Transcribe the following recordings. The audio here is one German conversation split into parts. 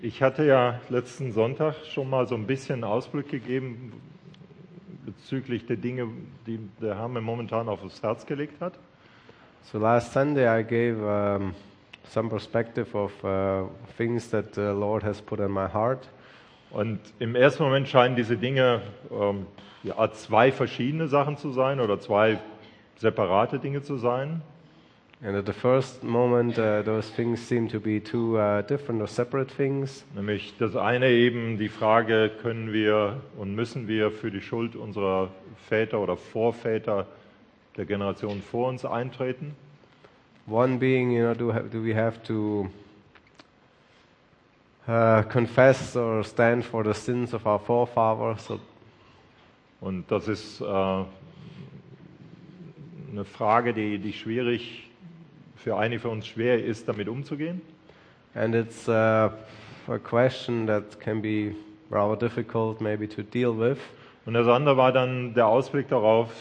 Ich hatte ja letzten Sonntag schon mal so ein bisschen Ausblick gegeben bezüglich der Dinge, die der Herr mir momentan aufs Herz gelegt hat. So last Sunday I gave some perspective of things that the Lord has put in my heart. Und im ersten Moment scheinen diese Dinge ja, zwei verschiedene Sachen zu sein oder zwei separate Dinge zu sein. And at the first moment those things seem to be two different or separate things. Nämlich das eine eben die Frage, können wir und müssen wir für die Schuld unserer Väter oder Vorväter der Generation vor uns eintreten? One being, do we have to confess or stand for the sins of our forefathers? Und das ist eine Frage, die schwierig für einige von uns schwer ist, damit umzugehen. And it's a question that can be rather difficult maybe to deal with. Und das andere war dann der Ausblick darauf,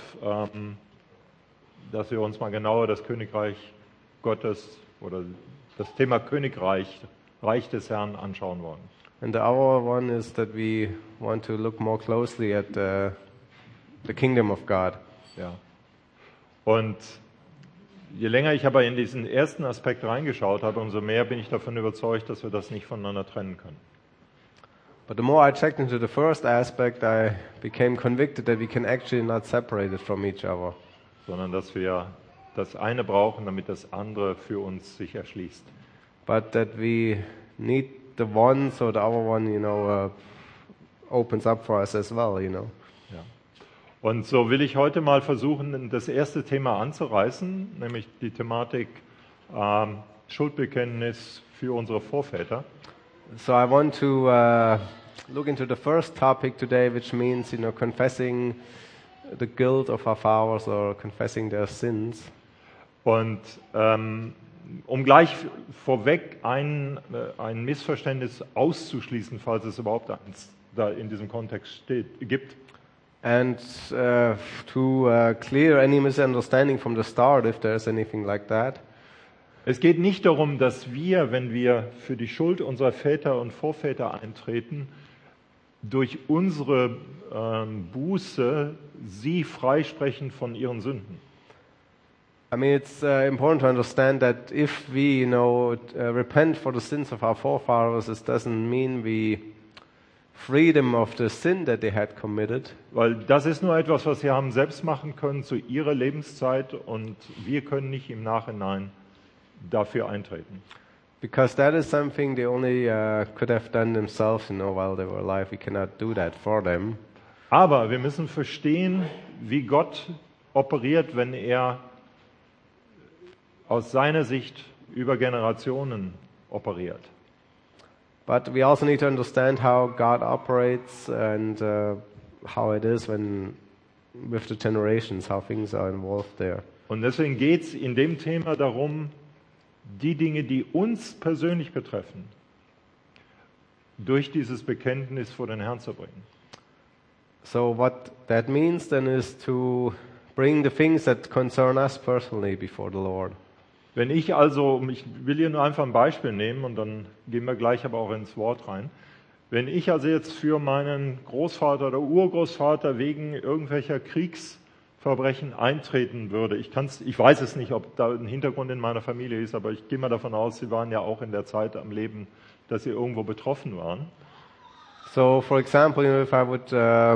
dass wir uns mal genauer das Königreich Gottes oder das Thema Königreich, Reich des Herrn anschauen wollen. And the other one is that we want to look more closely at the kingdom of God. Ja. Und je länger ich aber in diesen ersten Aspekt reingeschaut habe, umso mehr bin ich davon überzeugt, dass wir das nicht voneinander trennen können. But the more I checked into the first aspect, I became convicted that we can actually not separate it from each other. Sondern dass wir das eine brauchen, damit das andere für uns sich erschließt. But that we need the one, so the other one, opens up for us as well, Ja. Und so will ich heute mal versuchen, das erste Thema anzureißen, nämlich die Thematik Schuldbekenntnis für unsere Vorväter. So I want to look into the first topic today, which means, confessing the guilt of our fathers or confessing their sins. Und um gleich vorweg ein Missverständnis auszuschließen, falls es überhaupt eins da in diesem Kontext gibt. And to clear any misunderstanding from the start, if there's anything like that. Es geht nicht darum, dass wir, wenn wir für die Schuld unserer Väter und Vorväter eintreten, durch unsere Buße sie freisprechen von ihren Sünden. I mean, it's important to understand that if we, repent for the sins of our forefathers, it doesn't mean we free them of the sin that they had committed. Weil das ist nur etwas, was sie haben selbst machen können zu ihrer Lebenszeit und wir können nicht im Nachhinein dafür eintreten. Because that is something they only could have done themselves, while they were alive. We cannot do that for them. Aber wir müssen verstehen, wie Gott operiert, wenn er aus seiner Sicht über Generationen operiert. But we also need to understand how God operates and how it is with the generations, how things are involved there. Und deswegen geht es in dem Thema darum, die Dinge, die uns persönlich betreffen, durch dieses Bekenntnis vor den Herrn zu bringen. So what that means then is to bring the things that concern us personally before the Lord. Wenn ich also, ich will hier nur einfach ein Beispiel nehmen und dann gehen wir gleich aber auch ins Wort rein. Wenn ich also jetzt für meinen Großvater oder Urgroßvater wegen irgendwelcher Kriegsverbrechen eintreten würde, ich weiß es nicht, ob da ein Hintergrund in meiner Familie ist, aber ich gehe mal davon aus, sie waren ja auch in der Zeit am Leben, dass sie irgendwo betroffen waren. So, for example, if I would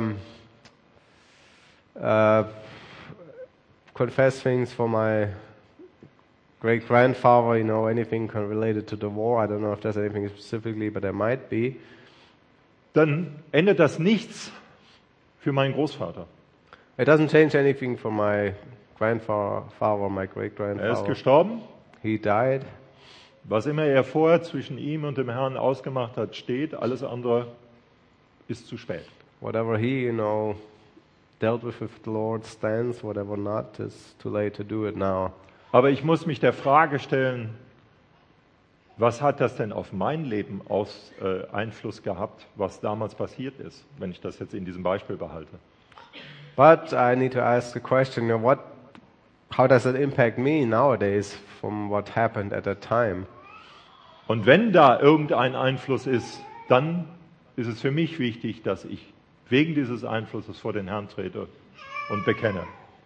confess things for my great-grandfather, anything related to the war. I don't know if there's anything specifically, but there might be. Dann ändert das nichts für meinen Großvater. It doesn't change anything for my grandfather, my great-grandfather. Er ist gestorben. He died. Was immer er vorher zwischen ihm und dem Herrn ausgemacht hat, steht. Alles andere ist zu spät. Whatever he, dealt with the Lord stands. Whatever not, it's too late to do it now. Aber ich muss mich der Frage stellen, was hat das denn auf mein Leben Einfluss gehabt, was damals passiert ist, wenn ich das jetzt in diesem Beispiel behalte? But I need to ask the question, how does it impact me nowadays from what happened at that time? Und wenn da irgendein Einfluss ist, dann ist es für mich wichtig, dass ich wegen dieses Einflusses vor den Herrn trete und bekenne.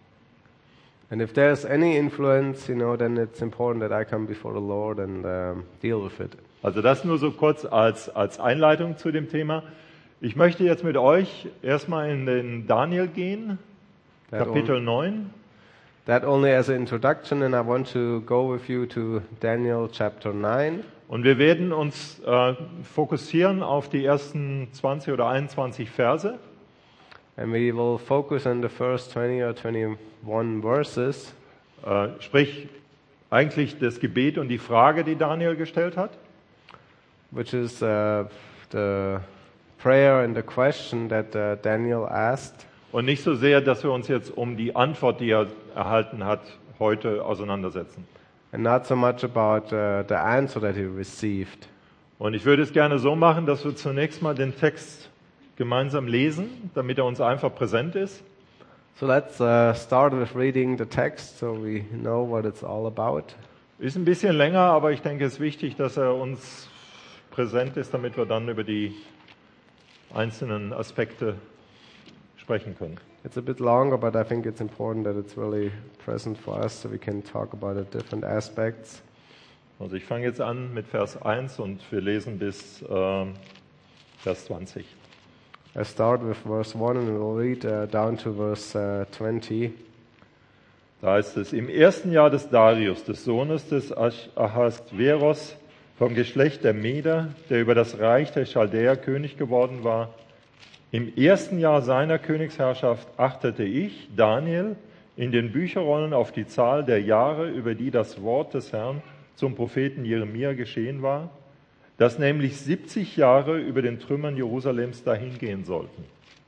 And if there's any influence, then it's important that I come before the Lord and deal with it. Also das nur so kurz als Einleitung zu dem Thema. Ich möchte jetzt mit euch erstmal in den Daniel gehen, Kapitel 9. That only as an introduction, and I want to go with you to Daniel chapter 9. Und wir werden uns fokussieren auf die ersten 20 oder 21 Verse. And we will focus on the first 20 or 21 verses. Sprich, eigentlich das Gebet und die Frage, die Daniel gestellt hat. Which is the prayer and the question that Daniel asked. Und nicht so sehr, dass wir uns jetzt um die Antwort, die er erhalten hat, heute auseinandersetzen. And not so much about the answer that he received. Und ich würde es gerne so machen, dass wir zunächst mal den Text gemeinsam lesen, damit er uns einfach präsent ist. So let's start with reading the text so we know what it's all about. Ist ein bisschen länger, aber ich denke, es ist wichtig, dass er uns präsent ist, damit wir dann über die einzelnen Aspekte sprechen können. It's a bit longer, but I think it's important that it's really present for us so we can talk about the different aspects. Also ich fange jetzt an mit Vers 1 und wir lesen bis Vers 20. I start with verse 1 and we'll read down to verse 20. Da heißt es, im ersten Jahr des Darius, des Sohnes des Ahasveros, vom Geschlecht der Meder, der über das Reich der Chaldäer König geworden war, im ersten Jahr seiner Königsherrschaft achtete ich, Daniel, in den Bücherrollen auf die Zahl der Jahre, über die das Wort des Herrn zum Propheten Jeremia geschehen war, dass nämlich 70 Jahre über den Trümmern Jerusalems dahingehen sollten.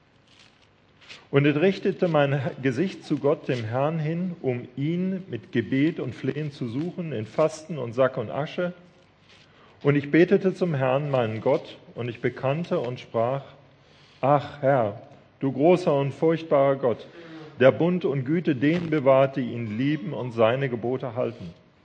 Und ich richtete mein Gesicht zu Gott, dem Herrn, hin, um ihn mit Gebet und Flehen zu suchen, in Fasten und Sack und Asche. Und ich betete zum Herrn, meinen Gott, und ich bekannte und sprach, ach Herr, du großer und furchtbarer Gott, der Bund und Güte denen bewahrt, die ihn lieben und seine Gebote halten.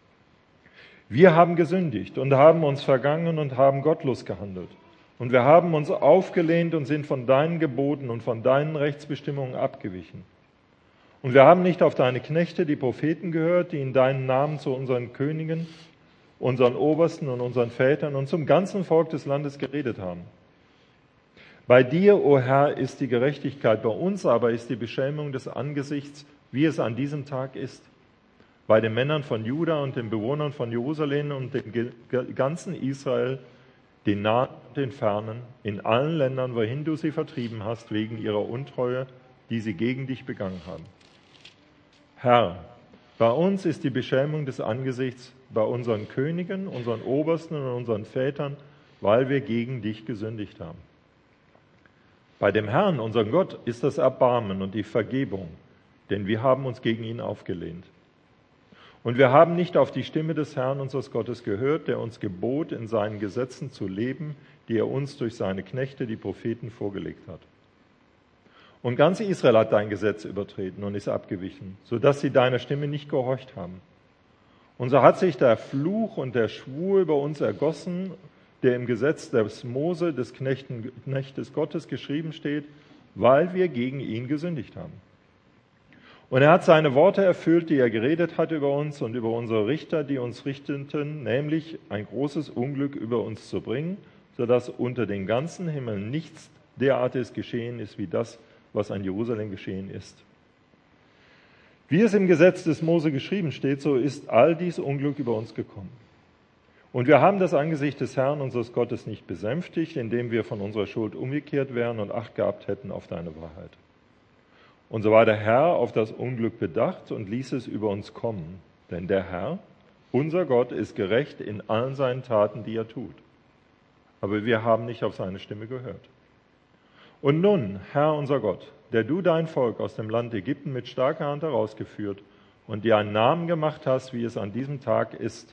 Wir haben gesündigt und haben uns vergangen und haben gottlos gehandelt. Und wir haben uns aufgelehnt und sind von deinen Geboten und von deinen Rechtsbestimmungen abgewichen. Und wir haben nicht auf deine Knechte, die Propheten, gehört, die in deinen Namen zu unseren Königen, unseren Obersten und unseren Vätern und zum ganzen Volk des Landes geredet haben. Bei dir, o Herr, ist die Gerechtigkeit, bei uns aber ist die Beschämung des Angesichts, wie es an diesem Tag ist. Bei den Männern von Juda und den Bewohnern von Jerusalem und dem ganzen Israel, den Nahen und den Fernen, in allen Ländern, wohin du sie vertrieben hast, wegen ihrer Untreue, die sie gegen dich begangen haben. Herr, bei uns ist die Beschämung des Angesichts, bei unseren Königen, unseren Obersten und unseren Vätern, weil wir gegen dich gesündigt haben. Bei dem Herrn, unserem Gott, ist das Erbarmen und die Vergebung, denn wir haben uns gegen ihn aufgelehnt. Und wir haben nicht auf die Stimme des Herrn, unseres Gottes, gehört, der uns gebot, in seinen Gesetzen zu leben, die er uns durch seine Knechte, die Propheten, vorgelegt hat. Und ganz Israel hat dein Gesetz übertreten und ist abgewichen, sodass sie deiner Stimme nicht gehorcht haben. Und so hat sich der Fluch und der Schwur über uns ergossen, der im Gesetz des Mose, des Knechtes Gottes, geschrieben steht, weil wir gegen ihn gesündigt haben. Und er hat seine Worte erfüllt, die er geredet hat über uns und über unsere Richter, die uns richteten, nämlich ein großes Unglück über uns zu bringen, sodass unter den ganzen Himmel nichts derartiges geschehen ist, wie das, was an Jerusalem geschehen ist. Wie es im Gesetz des Mose geschrieben steht, so ist all dies Unglück über uns gekommen. Und wir haben das Angesicht des Herrn, unseres Gottes, nicht besänftigt, indem wir von unserer Schuld umgekehrt wären und Acht gehabt hätten auf deine Wahrheit. Und so war der Herr auf das Unglück bedacht und ließ es über uns kommen. Denn der Herr, unser Gott, ist gerecht in allen seinen Taten, die er tut. Aber wir haben nicht auf seine Stimme gehört. Und nun, Herr, unser Gott, der du dein Volk aus dem Land Ägypten mit starker Hand herausgeführt und dir einen Namen gemacht hast, wie es an diesem Tag ist.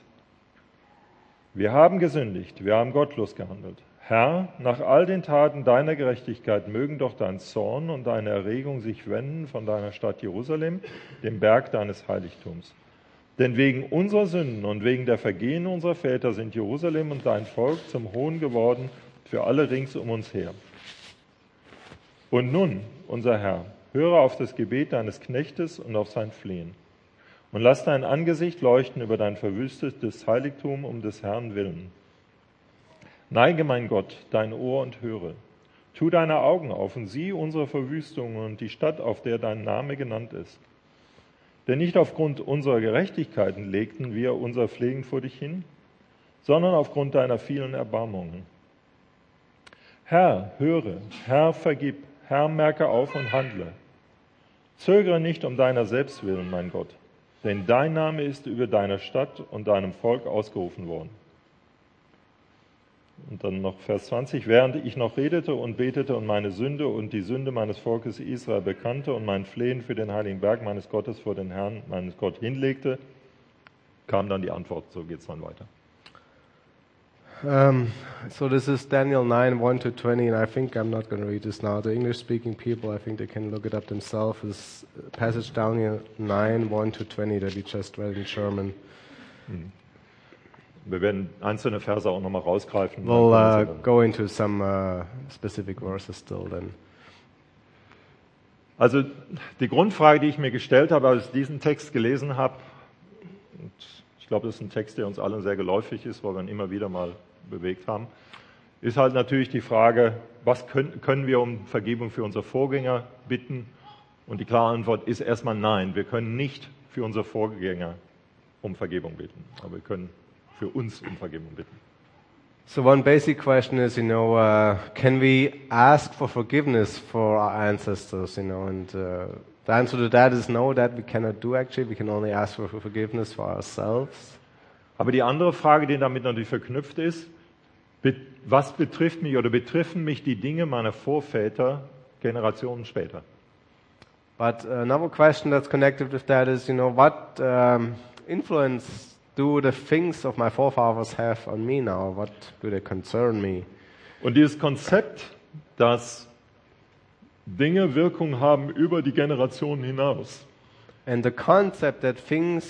Wir haben gesündigt, wir haben gottlos gehandelt. Herr, nach all den Taten deiner Gerechtigkeit mögen doch dein Zorn und deine Erregung sich wenden von deiner Stadt Jerusalem, dem Berg deines Heiligtums. Denn wegen unserer Sünden und wegen der Vergehen unserer Väter sind Jerusalem und dein Volk zum Hohn geworden für alle rings um uns her. Und nun, unser Herr, höre auf das Gebet deines Knechtes und auf sein Flehen. Und lass dein Angesicht leuchten über dein verwüstetes Heiligtum um des Herrn willen. Neige, mein Gott, dein Ohr und höre. Tu deine Augen auf und sieh unsere Verwüstungen und die Stadt, auf der dein Name genannt ist. Denn nicht aufgrund unserer Gerechtigkeiten legten wir unser Flehen vor dich hin, sondern aufgrund deiner vielen Erbarmungen. Herr, höre, Herr, vergib, Herr, merke auf und handle. Zögere nicht um deiner selbst willen, mein Gott, denn dein Name ist über deiner Stadt und deinem Volk ausgerufen worden. Und dann noch Vers 20. Während ich noch redete und betete und meine Sünde und die Sünde meines Volkes Israel bekannte und mein Flehen für den heiligen Berg meines Gottes vor den Herrn, meines Gott, hinlegte, kam dann die Antwort. So geht es dann weiter. So this is Daniel 9, 1-20, and I think I'm not going to read this now. The English-speaking people, I think they can look it up themselves. This passage Daniel 9, 1-20 that we just read in German. Wir werden einzelne Verse auch nochmal rausgreifen. We'll go into some specific verses still then. Also die Grundfrage, die ich mir gestellt habe, als ich diesen Text gelesen habe, und ich glaube, das ist ein Text, der uns allen sehr geläufig ist, weil wir ihn immer wieder mal bewegt haben, ist halt natürlich die Frage, was können wir um Vergebung für unsere Vorgänger bitten? Und die klare Antwort ist erstmal nein. Wir können nicht für unsere Vorgänger um Vergebung bitten, aber wir können für uns um Vergebung bitten. So one basic question is, can we ask for forgiveness for our ancestors, and the answer to that is no, that we cannot do actually. We can only ask for forgiveness for ourselves. Aber die andere Frage, die damit natürlich verknüpft ist, was betrifft mich oder betreffen mich die Dinge meiner Vorväter Generationen später? But another question that's connected with that is, what influence do the things of my forefathers have on me now? What do they concern me? Und dieses Konzept, dass Dinge Wirkung haben über die Generationen hinaus. And the concept that things,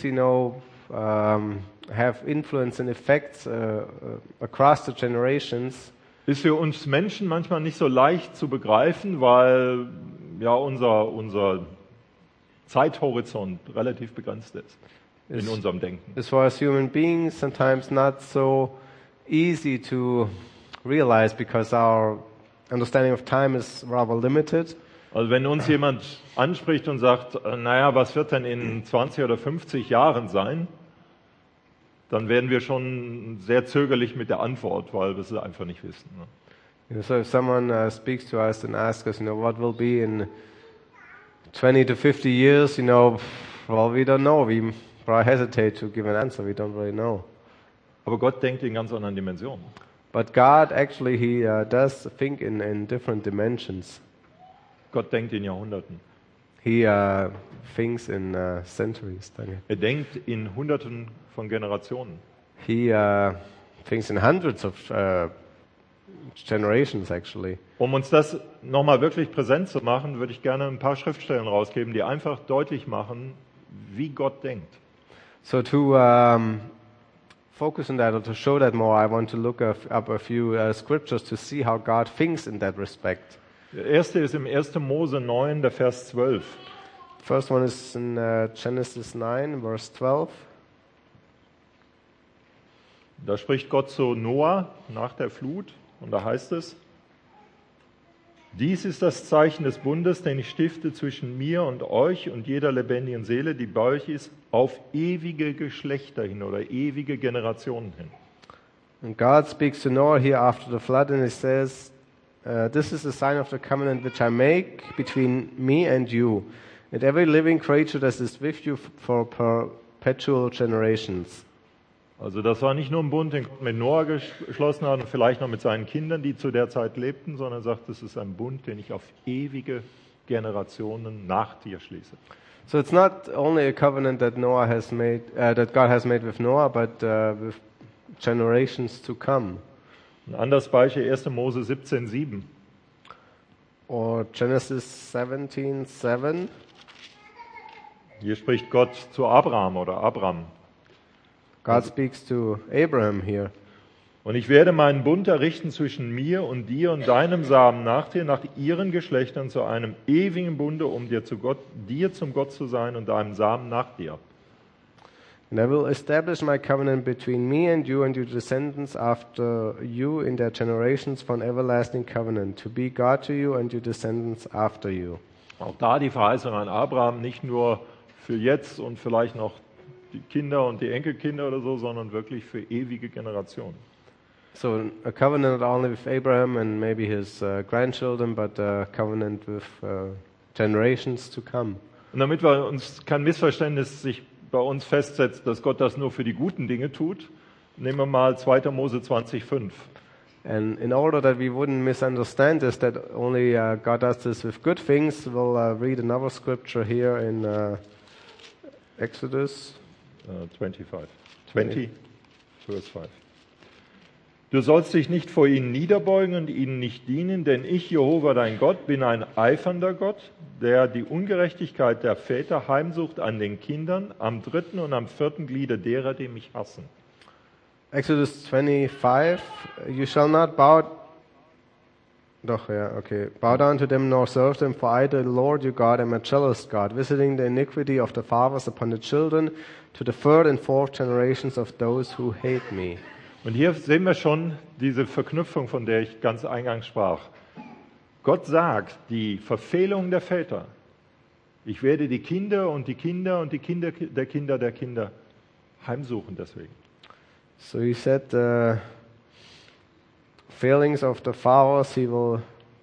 have influence and effects across the generations ist für uns Menschen manchmal nicht so leicht zu begreifen, weil ja unser Zeithorizont relativ begrenzt ist in unserem Denken. As far as human beings, sometimes not so easy to realize because our understanding of time is rather limited. Also wenn uns jemand anspricht und sagt, naja, was wird denn in 20 oder 50 Jahren sein, dann werden wir schon sehr zögerlich mit der Antwort, weil wir es einfach nicht wissen. Ne? So if someone speaks to us and asks us, what will be in 20 to 50 years, well, we don't know. We probably hesitate to give an answer. We don't really know. Aber Gott denkt in ganz anderen Dimensionen. But God actually, He does think in different dimensions. Gott denkt in Jahrhunderten. He thinks in centuries. Danke. Er denkt in Hunderten von Generationen. He thinks in hundreds of generations actually. Um uns das nochmal wirklich präsent zu machen, würde ich gerne ein paar Schriftstellen rausgeben, die einfach deutlich machen, wie Gott denkt. So to focus on that or to show that more, I want to look up a few scriptures to see how God thinks in that respect. Der erste ist im 1. Mose 9, der Vers 12. First one is in Genesis 9, verse 12. Da spricht Gott zu Noah nach der Flut und da heißt es: Dies ist das Zeichen des Bundes, den ich stifte zwischen mir und euch und jeder lebendigen Seele, die bei euch ist, auf ewige Geschlechter hin oder ewige Generationen hin. And God speaks to Noah here after the flood and he says, this is the sign of the covenant which I make between me and you and every living creature that is with you for perpetual generations. Also das war nicht nur ein Bund, den Gott mit Noah geschlossen hat und vielleicht noch mit seinen Kindern, die zu der Zeit lebten, sondern er sagt, es ist ein Bund, den ich auf ewige Generationen nach dir schließe. So it's not only a covenant that Noah has made, that God has made with Noah, but with generations to come. Ein anderes Beispiel, 1. Mose 17,7. Or Genesis 17:7. Hier spricht Gott zu Abraham oder Abram. God speaks to Abraham here. Und ich werde meinen Bund errichten zwischen mir und dir und deinem Samen nach dir, nach ihren Geschlechtern zu einem ewigen Bunde, um dir zum Gott zu sein und deinem Samen nach dir. And I will establish my covenant between me and your descendants after you in their generations for an everlasting covenant, to be God to you and your descendants after you. Auch da die Verheißung an Abraham, nicht nur für jetzt und vielleicht noch die Kinder und die Enkelkinder oder so, sondern wirklich für ewige Generationen. So a covenant not only with Abraham and maybe his grandchildren, but a covenant with generations to come. Und damit wir uns kein Missverständnis sich bei uns festsetzt, dass Gott das nur für die guten Dinge tut, nehmen wir mal 2. Mose 20,5. And in order that we wouldn't misunderstand this, that only God does this with good things, we'll read another scripture here in Exodus 20, Vers 5. Du sollst dich nicht vor ihnen niederbeugen und ihnen nicht dienen, denn ich, Jehova, dein Gott, bin ein eifernder Gott, der die Ungerechtigkeit der Väter heimsucht an den Kindern, am 3. und am 4. Gliede derer, die mich hassen. Exodus 25, you shall not bow down to them nor serve them, for I, the Lord your God, am a jealous God, visiting the iniquity of the fathers upon the children to the 3rd and 4th generations of those who hate me. Und hier sehen wir schon diese Verknüpfung, von der ich ganz eingangs sprach. Gott sagt, die Verfehlung der Väter, ich werde die Kinder und die Kinder und die Kinder der Kinder der Kinder heimsuchen deswegen. So he said the failings of the fathers, he will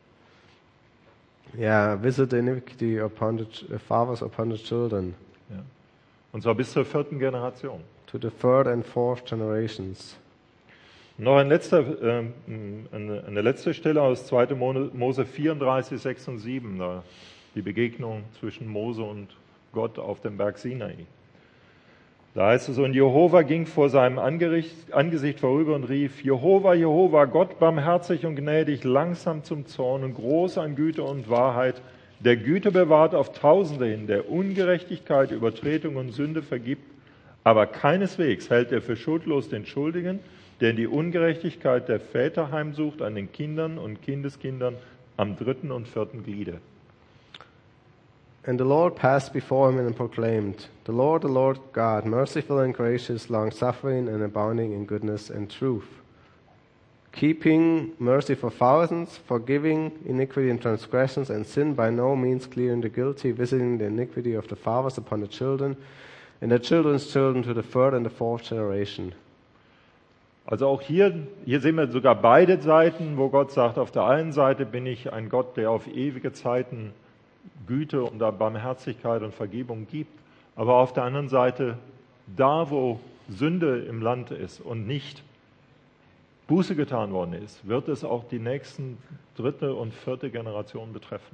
visit the iniquity upon the fathers upon the children. Ja. Und zwar bis zur 4. Generation. To the 3rd and 4th generations. Noch eine letzte Stelle aus 2. Mose 34, 6 und 7, da die Begegnung zwischen Mose und Gott auf dem Berg Sinai. Da heißt es, und Jehova ging vor seinem Angesicht vorüber und rief, Jehova, Jehova, Gott barmherzig und gnädig, langsam zum Zorn und groß an Güte und Wahrheit, der Güte bewahrt auf Tausende hin, der Ungerechtigkeit, Übertretung und Sünde vergibt, aber keineswegs hält er für schuldlos den Schuldigen, der die Ungerechtigkeit der Väter heimsucht an den Kindern und Kindeskindern am 3. und 4. Gliede. And the Lord passed before him and proclaimed, the Lord God, merciful and gracious, long-suffering and abounding in goodness and truth, keeping mercy for thousands, forgiving iniquity and transgressions and sin, by no means clearing the guilty, visiting the iniquity of the fathers upon the children, and the children's children to the 3rd and the 4th generation. Also auch hier sehen wir sogar beide Seiten, wo Gott sagt, auf der einen Seite bin ich ein Gott, der auf ewige Zeiten Güte und Barmherzigkeit und Vergebung gibt, aber auf der anderen Seite, da wo Sünde im Land ist und nicht Buße getan worden ist, wird es auch die nächsten 3. und 4. Generation betreffen.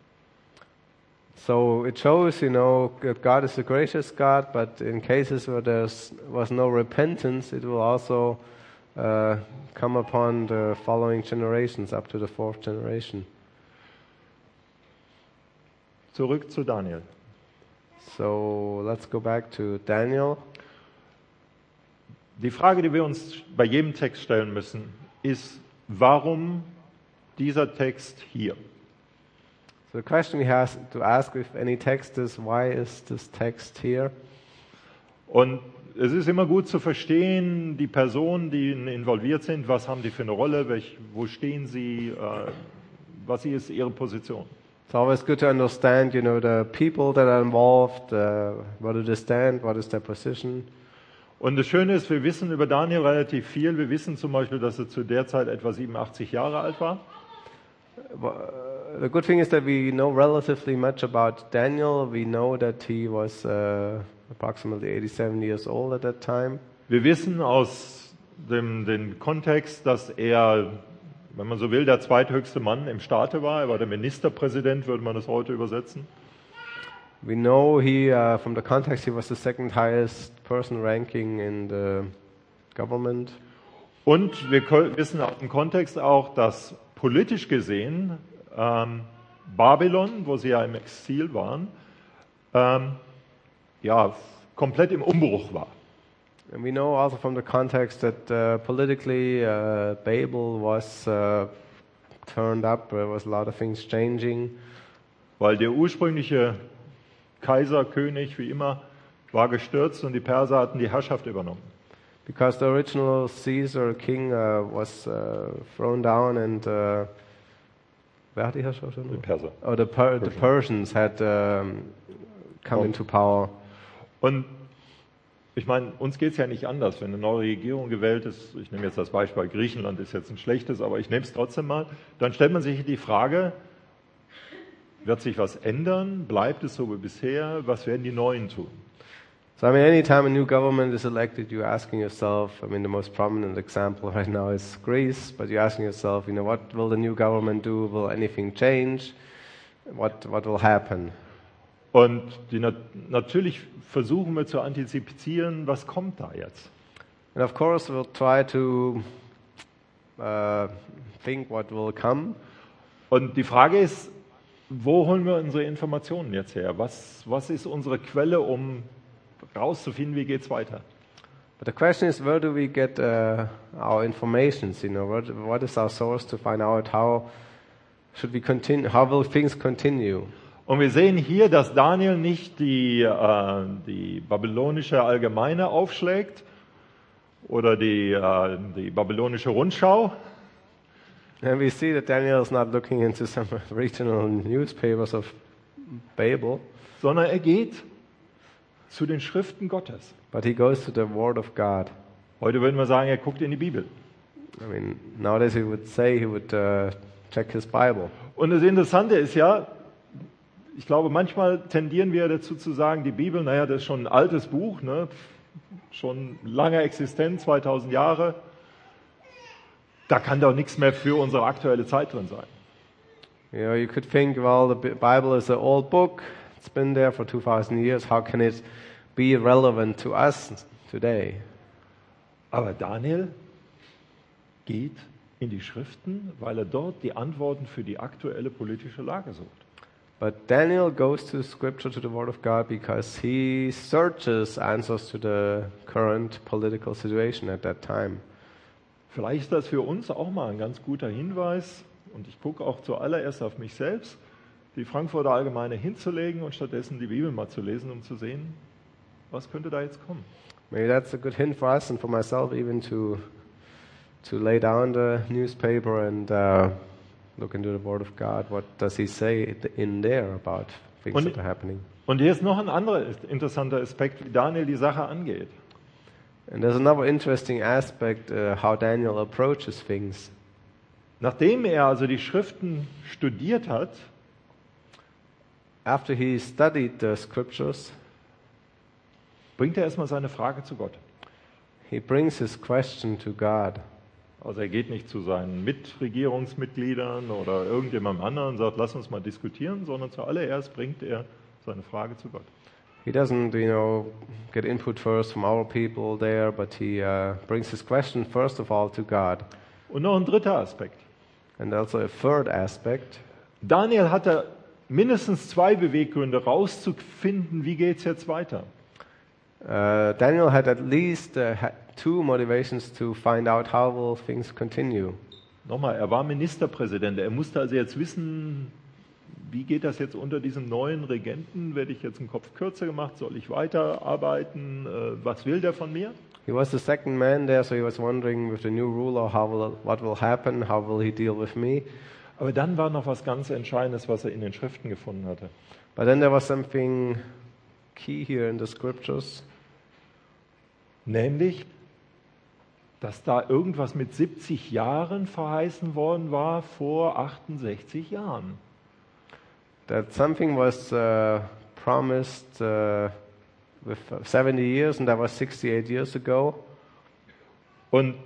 So it shows, that God is a gracious God, but in cases where there was no repentance, it will also come upon the following generations, up to the 4th generation. Zurück zu Daniel. So let's go back to Daniel. Die Frage, die wir uns bei jedem Text stellen müssen, ist, warum dieser Text hier? So the question we have to ask with any text is, why is this text here? Und es ist immer gut zu verstehen, die Personen, die involviert sind, was haben die für eine Rolle, wo stehen sie, was ist ihre Position. It's always good to understand, the people that are involved, where do they stand, what is their position. Und das Schöne ist, wir wissen über Daniel relativ viel. Wir wissen zum Beispiel, dass er zu der Zeit etwa 87 Jahre alt war. The good thing is that we know relatively much about Daniel. We know that he was approximately 87 years old at that time. Wir wissen aus dem Kontext, dass er, wenn man so will, der zweithöchste Mann im Staate war. Er war der Ministerpräsident, würde man das heute übersetzen. We know from the context, he was the second highest person ranking in the government. Und wir wissen aus dem Kontext auch, dass politisch gesehen Babylon, wo sie ja im Exil waren, ja, komplett im Umbruch war. And we know also from the context that politically Babel was turned up. There was a lot of things changing. Weil der ursprüngliche Kaiser, König, wie immer, war gestürzt und die Perser hatten die Herrschaft übernommen. Because the original Caesar king was thrown down and wer hat die Herrschaft? Die Perser. Oh, the Persians had come into power. Und ich meine, uns geht es ja nicht anders, wenn eine neue Regierung gewählt ist. Ich nehme jetzt das Beispiel, Griechenland ist jetzt ein schlechtes, aber ich nehme es trotzdem mal. Dann stellt man sich die Frage, wird sich was ändern? Bleibt es so wie bisher? Was werden die Neuen tun? So, I mean, anytime a new government is elected, you're asking yourself, I mean, the most prominent example right now is Greece, but you're asking yourself, what will the new government do? Will anything change? What will happen? Und natürlich versuchen wir zu antizipieren, was kommt da jetzt? And of course, we'll try to think what will come. Und die Frage ist, wo holen wir unsere Informationen jetzt her? Was ist unsere Quelle, um rauszufinden, wie geht's weiter? But the question is, where do we get our informations? What is our source to find out how should we continue? How will things continue? Und wir sehen hier, dass Daniel nicht die babylonische Allgemeine aufschlägt oder die babylonische Rundschau. And we see that Daniel is not looking into some regional newspapers of Babel, sondern er geht zu den Schriften Gottes. But he goes to the Word of God. Heute würden wir sagen, er guckt in die Bibel. I mean, nowadays he would say he would check his Bible. Und das Interessante ist ja, ich glaube, manchmal tendieren wir dazu zu sagen, die Bibel, naja, das ist schon ein altes Buch, ne? Schon lange existent, 2000 Jahre. Da kann doch nichts mehr für unsere aktuelle Zeit drin sein. You could think, well, the Bible is an old book. It's been there for 2000 years. How can it be relevant to us today? Aber Daniel geht in die Schriften, weil er dort die Antworten für die aktuelle politische Lage sucht. But Daniel goes to Scripture, to the Word of God, because he searches answers to the current political situation at that time. Vielleicht ist das für uns auch mal ein ganz guter Hinweis, und ich gucke auch zuallererst auf mich selbst, die Frankfurter Allgemeine hinzulegen und stattdessen die Bibel mal zu lesen, um zu sehen, was könnte da jetzt kommen. Maybe that's a good hint for us and for myself even to lay down the newspaper and look into the Word of God. What does he say in there about things that are happening? Und hier ist noch ein anderer interessanter Aspekt, wie Daniel die Sache angeht. And there's another interesting aspect how Daniel approaches things. Nachdem er also die Schriften studiert hat, after he studied the scriptures, bringt er erstmal seine Frage zu Gott. He brings his question to God. Also er geht nicht zu seinen Mitregierungsmitgliedern oder irgendjemandem anderen und sagt, lass uns mal diskutieren, sondern zuallererst bringt er seine Frage zu Gott. He doesn't, get input first from our people there, but he brings his question first of all to God. Und noch ein dritter Aspekt. And also a third aspect. Daniel hatte mindestens 2 Beweggründe, rauszufinden, wie geht es jetzt weiter. Daniel had at least 2 motivations to find out how will things continue. Nochmal, er war Ministerpräsident. Er musste also jetzt wissen, wie geht das jetzt unter diesem neuen Regenten? Werde ich jetzt einen Kopf kürzer gemacht? Soll ich weiterarbeiten? Was will der von mir? He was the second man there, so he was wondering with the new ruler what will happen, how will he deal with me. Aber dann war noch was ganz Entscheidendes, was er in den Schriften gefunden hatte. But then there was something key here in the scriptures. Nämlich, dass da irgendwas mit 70 Jahren verheißen worden war vor 68 Jahren. That something was promised with 70 years, and that was 68 years ago. Und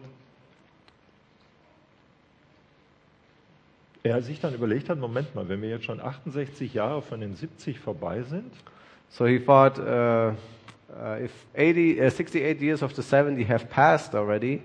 er sich dann überlegt hat, Moment mal, wenn wir jetzt schon 68 Jahre von den 70 vorbei sind. So he thought, if 68 years of the 70 have passed already,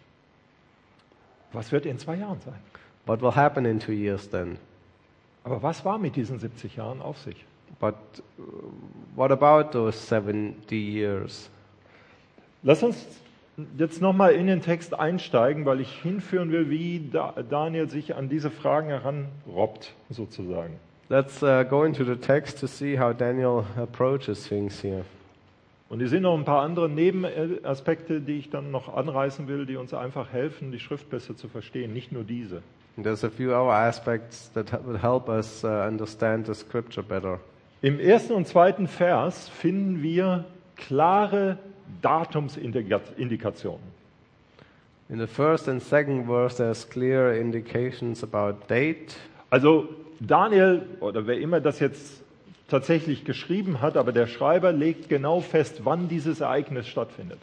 was wird in 2 Jahren sein? What will happen in 2 years then? Aber was war mit diesen 70 Jahren auf sich? But what about those 70 years? Lass uns jetzt nochmal in den Text einsteigen, weil ich hinführen will, wie Daniel sich an diese Fragen heranrobbt, sozusagen. Let's go into the text to see how Daniel approaches things here. Und hier sind noch ein paar andere Nebenaspekte, die ich dann noch anreißen will, die uns einfach helfen, die Schrift besser zu verstehen, nicht nur diese. And there's a few other aspects that will help us understand the scripture better. Im ersten und zweiten Vers finden wir klare Datumsindikationen. In the first and second verse, there's clear indications about date. Also Daniel, oder wer immer das jetzt tatsächlich geschrieben hat, aber der Schreiber legt genau fest, wann dieses Ereignis stattfindet.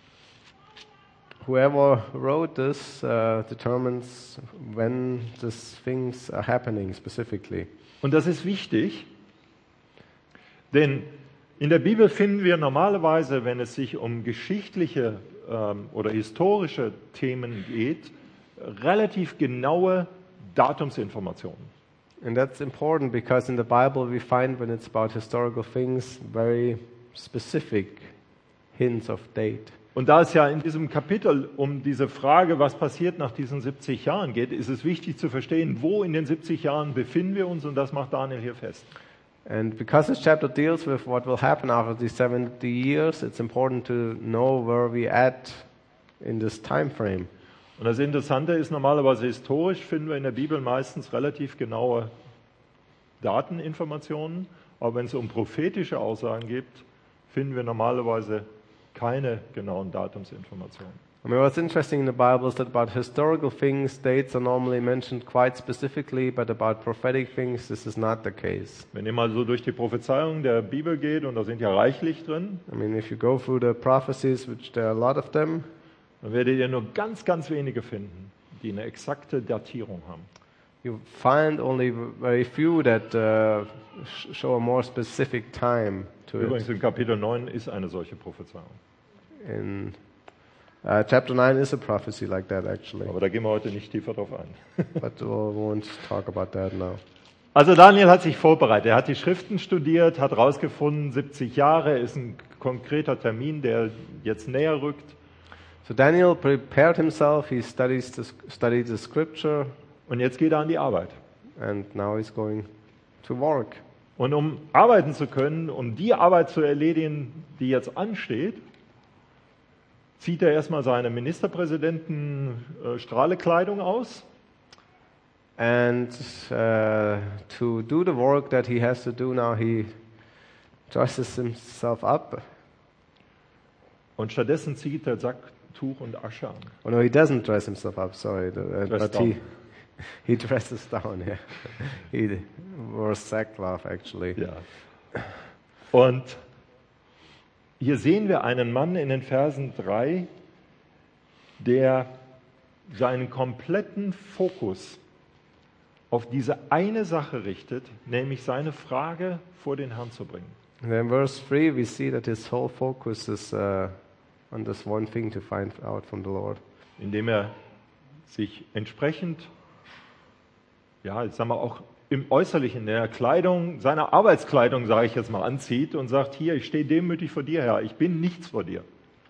Whoever wrote this determines when these things are happening specifically. Und das ist wichtig, denn in der Bibel finden wir normalerweise, wenn es sich um geschichtliche oder historische Themen geht, relativ genaue Datumsinformationen. And that's important because in the Bible we find when it's about historical things very specific hints of date. Und da es ja in diesem Kapitel um diese Frage, was passiert nach diesen 70 Jahren geht, ist es wichtig zu verstehen, wo in den 70 Jahren befinden wir uns, und das macht Daniel hier fest. And because this chapter deals with what will happen after these 70 years, it's important to know where we're at in this time frame. Und das Interessante ist, normalerweise historisch finden wir in der Bibel meistens relativ genaue Dateninformationen, aber wenn es um prophetische Aussagen geht, finden wir normalerweise keine genauen Datumsinformationen. I mean, what's interesting in the Bible is that about historical things, dates are normally mentioned quite specifically, but about prophetic things, this is not the case. Wenn ihr mal so durch die Prophezeiungen der Bibel geht, und da sind ja reichlich drin, I mean, if you go through the prophecies, which there are a lot of them, dann werdet ihr nur ganz, ganz wenige finden, die eine exakte Datierung haben. you find only very few that show a more specific time to Übrigens it. in Kapitel 9 ist eine solche Prophezeiung. In chapter 9 is a prophecy like that, actually. Aber da gehen wir heute nicht tiefer drauf ein. But we won't talk about that now. Also Daniel hat sich vorbereitet. Er hat die Schriften studiert, hat herausgefunden, 70 Jahre ist ein konkreter Termin, der jetzt näher rückt. So Daniel prepared himself, he studied the scripture, Und jetzt geht er an die Arbeit. and now he's going to work. Und um arbeiten zu können, um die Arbeit zu erledigen, die jetzt ansteht, zieht er erstmal seine Ministerpräsidenten-Strahlekleidung aus. And to do the work that he has to do now, he dresses himself up. Und stattdessen zieht er Sacktuch und Asche an. Oh no, he doesn't dress himself up, sorry. Dress But down. he dresses down, yeah. He wears sackcloth, actually. Ja. Und hier sehen wir einen Mann in den Versen 3, der seinen kompletten Fokus auf diese eine Sache richtet, nämlich seine Frage vor den Herrn zu bringen. And then in verse 3, we see that his whole focus is on this one thing to find out from the Lord. Indem er sich entsprechend, ja, jetzt sagen wir auch im Äußerlichen, in der Kleidung, seiner Arbeitskleidung, sage ich jetzt mal, anzieht und sagt, hier, ich stehe demütig vor dir, Herr, ich bin nichts vor dir.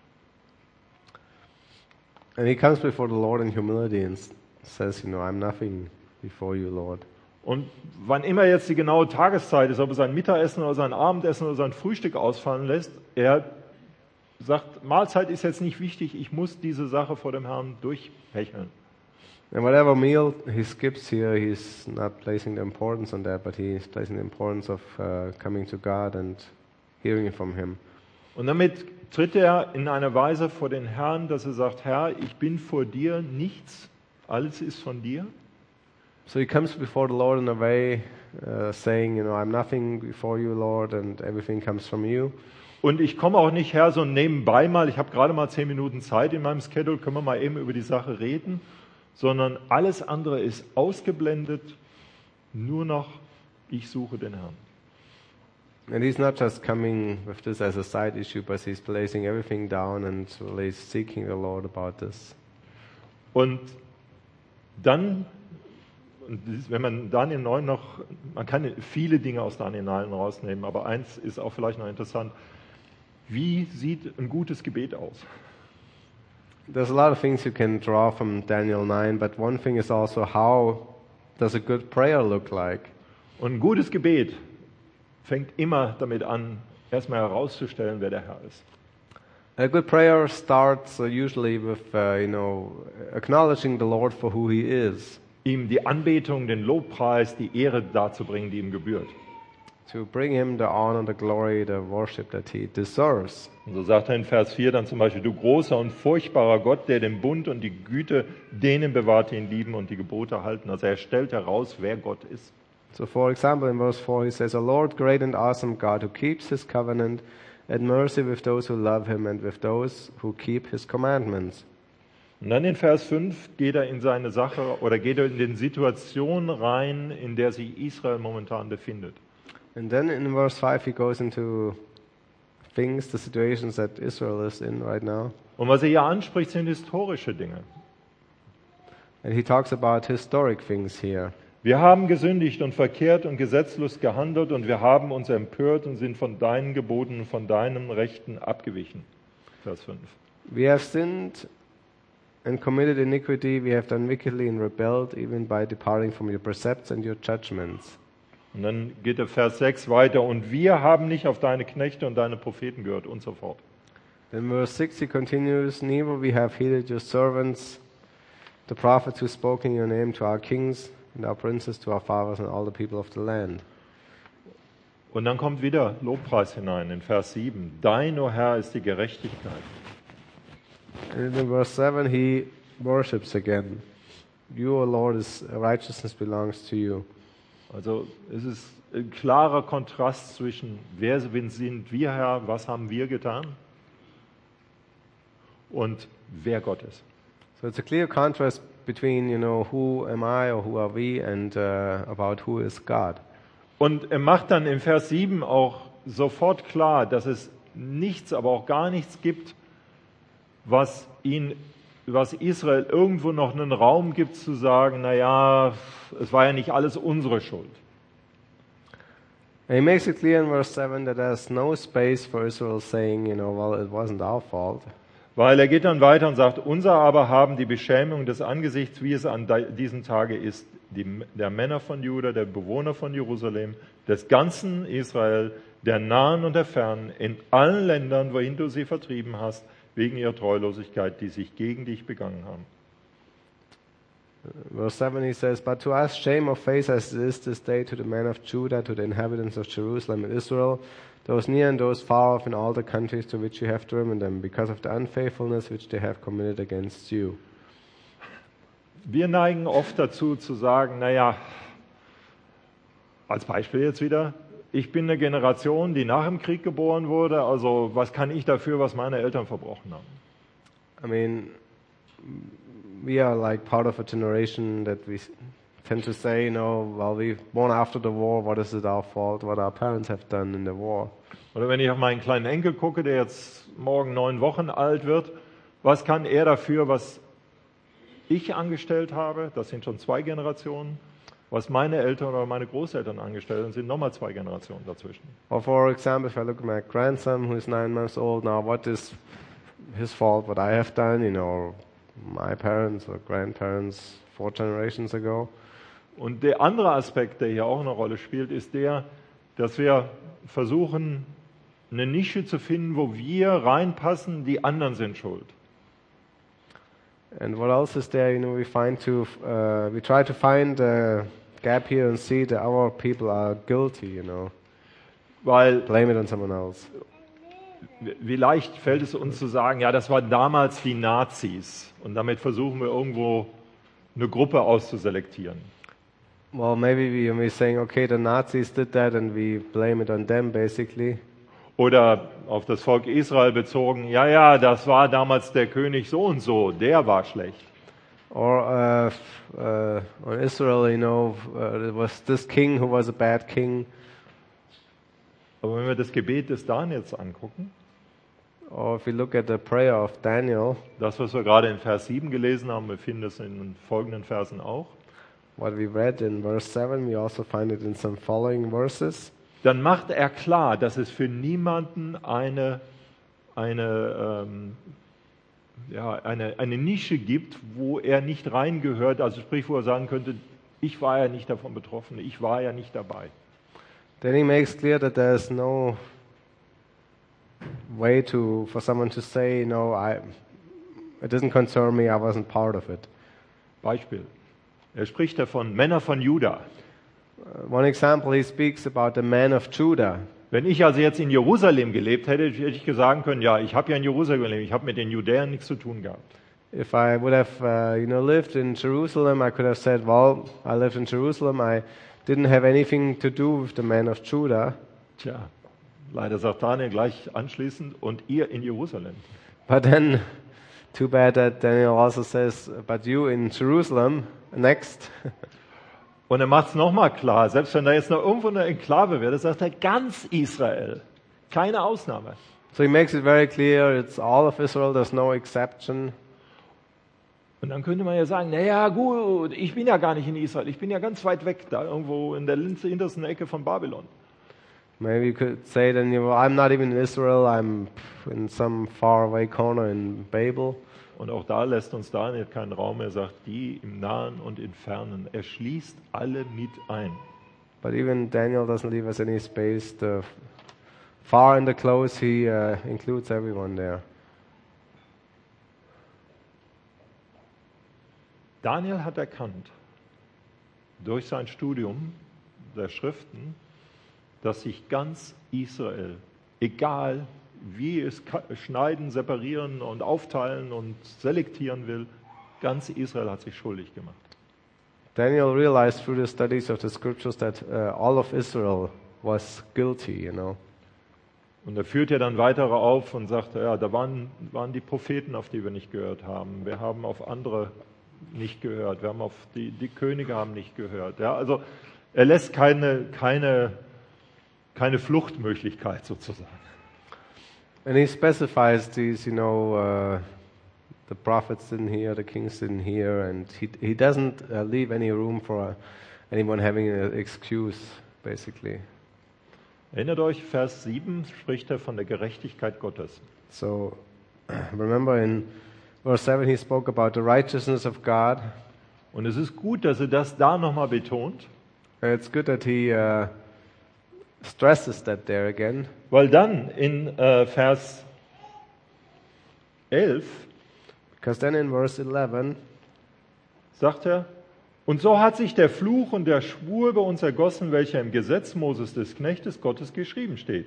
And he comes before the Lord in humility and says, I'm nothing before you, Lord. Und wann immer jetzt die genaue Tageszeit ist, ob es sein Mittagessen oder sein Abendessen oder sein Frühstück ausfallen lässt, er sagt, Mahlzeit ist jetzt nicht wichtig, ich muss diese Sache vor dem Herrn durchhecheln. And whatever meal he skips here, he's not placing the importance on that, but he's placing the importance of coming to God and hearing from him. Und damit tritt er in eine Weise vor den Herrn, dass er sagt, Herr, ich bin vor dir nichts, alles ist von dir. So he comes before the Lord in a way saying, I'm nothing before you, Lord, and everything comes from you. Und ich komme auch nicht her so nebenbei mal, ich habe gerade mal 10 Minuten Zeit in meinem Schedule, können wir mal eben über die Sache reden, sondern alles andere ist ausgeblendet, nur noch ich suche den Herrn. And he's not just coming with this as a side issue, but he's placing everything down and really seeking the Lord about this. Und dann Und wenn man Daniel 9 noch, man kann viele Dinge aus Daniel 9 rausnehmen, aber eins ist auch vielleicht noch interessant. Wie sieht ein gutes Gebet aus? There's a lot of things you can draw from Daniel 9, but one thing is also how does a good prayer look like? Und ein gutes Gebet fängt immer damit an, erstmal herauszustellen, wer der Herr ist. A good prayer starts usually with, acknowledging the Lord for who He is. Ihm die Anbetung, den Lobpreis, die Ehre darzubringen, die ihm gebührt. To bring Him the honor, the glory, the worship that He deserves. Und so sagt er in Vers 4 dann zum Beispiel, du großer und furchtbarer Gott, der den Bund und die Güte denen bewahrt, die ihn lieben und die Gebote halten. Also er stellt heraus, wer Gott ist. So for example, in verse 4 he says, "A Lord great and awesome God who keeps His covenant and mercy with those who love Him and with those who keep His commandments." Und dann in Vers 5 geht er in seine Sache oder geht er in den Situationen rein, in der sich Israel momentan befindet. And then in verse 5 he goes into things, the situations that Israel is in right now. Und was er hier anspricht, sind historische Dinge. And he talks about historic things here. Wir haben gesündigt und verkehrt und gesetzlos gehandelt und wir haben uns empört und sind von deinen Geboten und von deinen Rechten abgewichen. Vers 5. We have sinned and committed iniquity, we have done wickedly and rebelled, even by departing from your precepts and your judgments. Und dann geht der Vers 6 weiter, und wir haben nicht auf deine Knechte und deine Propheten gehört und so fort. Then verse 6 he continues, neither we have heeded your servants, the prophets who spoke in your name to our kings and our princes, to our fathers and all the people of the land. Und dann kommt wieder Lobpreis hinein in Vers 7. Dein, o Herr, ist die Gerechtigkeit. And in verse 7 he worships again. You, O Lord, righteousness belongs to you. Also es ist ein klarer Kontrast zwischen wer sind wir, Herr, was haben wir getan und wer Gott ist. So it's a clear contrast between, who am I or who are we and about who is God. Und er macht dann im Vers 7 auch sofort klar, dass es nichts, aber auch gar nichts gibt, was Israel irgendwo noch einen Raum gibt zu sagen, naja, es war ja nicht alles unsere Schuld. And he makes it clear in verse 7 that there's no space for Israel saying, well, it wasn't our fault. Weil er geht dann weiter und sagt, unser aber haben die Beschämung des Angesichts, wie es an diesem Tage ist, der Männer von Juda, der Bewohner von Jerusalem, des ganzen Israel, der Nahen und der Fernen, in allen Ländern, wohin du sie vertrieben hast, wegen ihrer Treulosigkeit, die sich gegen dich begangen haben. Verse 7 he says, but to us shame of face as it is this day to the men of Judah, to the inhabitants of Jerusalem and Israel, those near and those far off in all the countries to which you have driven them, because of the unfaithfulness which they have committed against you. Wir neigen oft dazu zu sagen, naja, als Beispiel jetzt wieder, ich bin eine Generation, die nach dem Krieg geboren wurde, also was kann ich dafür, was meine Eltern verbrochen haben? I mean, we are like part of a generation that we tend to say, well, we born after the war, what is it our fault, what our parents have done in the war. Oder wenn ich auf meinen kleinen Enkel gucke, der jetzt morgen 9 Wochen alt wird, was kann er dafür, was ich angestellt habe? Das sind schon 2 Generationen. Was meine Eltern oder meine Großeltern angestellt haben, sind nochmal 2 Generationen dazwischen. Or for example, if I look at my grandson who is 9 months old now, what is his fault, what I have done, or my parents or grandparents 4 generations ago. Und der andere Aspekt, der hier auch eine Rolle spielt, ist der, dass wir versuchen, eine Nische zu finden, wo wir reinpassen, die anderen sind schuld. And what else is there? We try to find a gap here and see that our people are guilty. Weil blame it on someone else. Wie leicht fällt es uns zu sagen, ja, das waren damals die Nazis, und damit versuchen wir irgendwo eine Gruppe auszuselektieren. Well, maybe we're saying, okay, the Nazis did that and we blame it on them basically. Oder auf das Volk Israel bezogen, ja, das war damals der König so und so, der war schlecht. Or on Israel, it was this king who was a bad king. Aber wenn wir das Gebet des Daniels angucken, or if we look at the prayer of Daniel, das, was wir gerade in Vers 7 gelesen haben, wir finden das in den folgenden Versen auch. what we read in verse 7, we also find it in some following verses. dann macht er klar, dass es für niemanden eine Nische gibt, wo er nicht reingehört, also sprich, wo er sagen könnte, ich war ja nicht davon betroffen, ich war ja nicht dabei. Then he makes clear that there's no way for someone to say, no, it doesn't concern me, I wasn't part of it. Beispiel. Er spricht davon, Männer von Juda. One example, he speaks about the men of Judah. Wenn ich also jetzt in Jerusalem gelebt hätte, hätte ich sagen können, ja, ich habe ja in Jerusalem gelebt, ich habe mit den Judäern nichts zu tun gehabt. If I would have, lived in Jerusalem, I could have said, well, I lived in Jerusalem, I didn't have anything to do with the men of Judah. Tja, leider sagt Daniel gleich anschließend, und ihr in Jerusalem. But then, too bad that Daniel also says, but you in Jerusalem, next. Und er macht es nochmal klar, selbst wenn da jetzt noch irgendwo eine Enklave wäre, sagt er ganz Israel, keine Ausnahme. So he makes it very clear, it's all of Israel, there's no exception. Und dann könnte man ja sagen, naja gut, ich bin ja gar nicht in Israel, ich bin ja ganz weit weg, da irgendwo in der hintersten Ecke von Babylon. Maybe you could say then, I'm not even in Israel, I'm in some faraway corner in Babel. Und auch da lässt uns Daniel keinen Raum, er sagt, die im Nahen und in Fernen, er schließt alle mit ein. But even Daniel doesn't leave us any space. The far and the close, he includes everyone there. Daniel hat erkannt, durch sein Studium der Schriften, dass sich ganz Israel, egal wie es schneiden, separieren und aufteilen und selektieren will, ganz Israel hat sich schuldig gemacht. Daniel realized through the studies of the scriptures that all of Israel was guilty, Und er führt ja dann weitere auf und sagt, ja, da waren die Propheten, auf die wir nicht gehört haben. Wir haben auf andere nicht gehört. Wir haben auf die Könige haben nicht gehört. Ja, also er lässt keine Fluchtmöglichkeit sozusagen. And he specifies these, the prophets didn't hear, the kings didn't hear, and he doesn't leave any room for anyone having an excuse, basically. Erinnert euch, Vers 7 spricht er von der Gerechtigkeit Gottes. So, remember in verse 7 he spoke about the righteousness of God. Und es ist gut, dass er das da nochmal betont. And it's good that he stresses that there again. Weil dann in Vers 11 Because then in verse 11 sagt er, und so hat sich der Fluch und der Schwur über uns ergossen, welcher im Gesetz Moses des Knechtes Gottes geschrieben steht.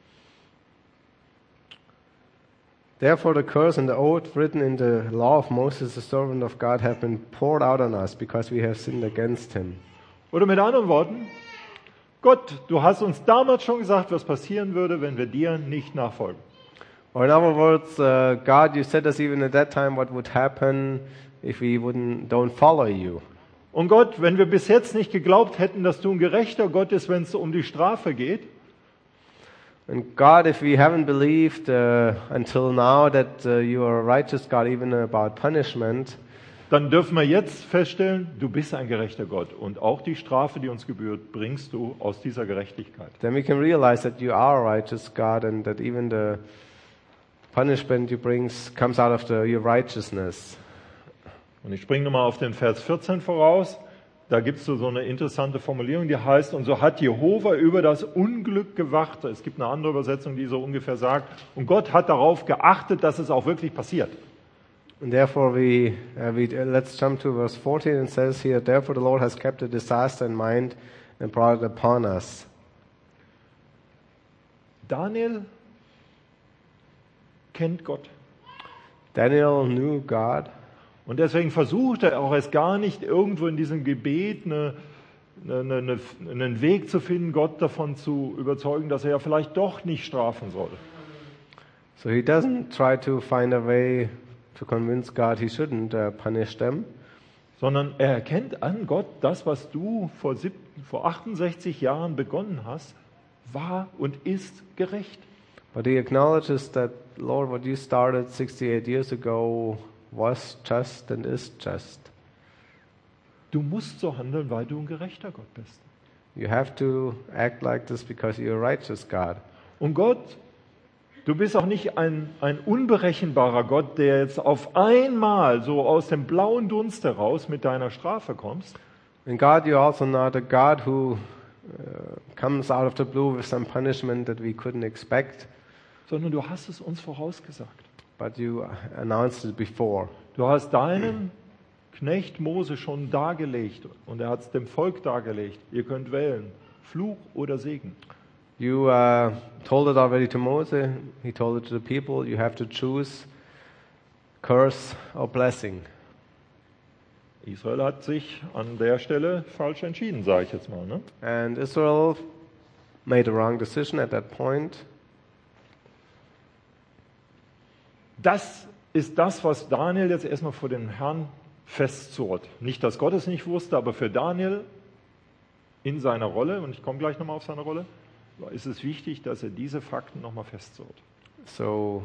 Therefore the curse and the oath written in the law of Moses, the servant of God, have been poured out on us, because we have sinned against him. Oder mit anderen Worten, Gott, du hast uns damals schon gesagt, was passieren würde, wenn wir dir nicht nachfolgen. Or in other words, God, you said us even at that time what would happen if we don't follow you. Und Gott, wenn wir bis jetzt nicht geglaubt hätten, dass du ein gerechter Gott bist, wenn es um die Strafe geht, And God, if we haven't believed until now that you are a righteous God, even about punishment, dann dürfen wir jetzt feststellen, du bist ein gerechter Gott. Und auch die Strafe, die uns gebührt, bringst du aus dieser Gerechtigkeit. then we can realize that you are a righteous God, and that even the punishment you brings comes out of your righteousness. Und ich springe nochmal auf den Vers 14 voraus. Da gibt es so eine interessante Formulierung, die heißt, und so hat Jehova über das Unglück gewacht. Es gibt eine andere Übersetzung, die so ungefähr sagt, und Gott hat darauf geachtet, dass es auch wirklich passiert. And therefore let's jump to verse 14, and says here, therefore the Lord has kept the disaster in mind and brought it upon us. Daniel kennt Gott. Daniel knew God. Und deswegen versucht er auch es gar nicht irgendwo in diesem Gebet einen Weg zu finden, Gott davon zu überzeugen, dass er ja vielleicht doch nicht strafen soll. So he doesn't try to find a way to convince God he shouldn't punish them. Sondern er erkennt an Gott, das, was du vor 68 Jahren begonnen hast, war und ist gerecht. But he acknowledges that, Lord, what you started 68 years ago was just and is just. Du musst so handeln, weil du ein gerechter Gott bist. You have to act like this because you're a righteous God. Und Gott, du bist auch nicht ein unberechenbarer Gott, der jetzt auf einmal so aus dem blauen Dunst heraus mit deiner Strafe kommst, And God, you're also not a God who comes out of the blue with some punishment that we couldn't expect, sondern du hast es uns vorausgesagt. but you announced it before. Du hast deinem Knecht Mose schon dargelegt und er hat es dem Volk dargelegt. Ihr könnt wählen, Fluch oder Segen. You told it already to Moses. He told it to the people. You have to choose curse or blessing. Israel hat sich an der Stelle falsch entschieden, sage ich jetzt mal. Ne? And Israel made a wrong decision at that point. Das ist das, was Daniel jetzt erstmal vor den Herrn festzurrt. Nicht, dass Gott es nicht wusste, aber für Daniel in seiner Rolle, und ich komme gleich nochmal auf seine Rolle, ist es wichtig, dass er diese Fakten nochmal festzurrt. So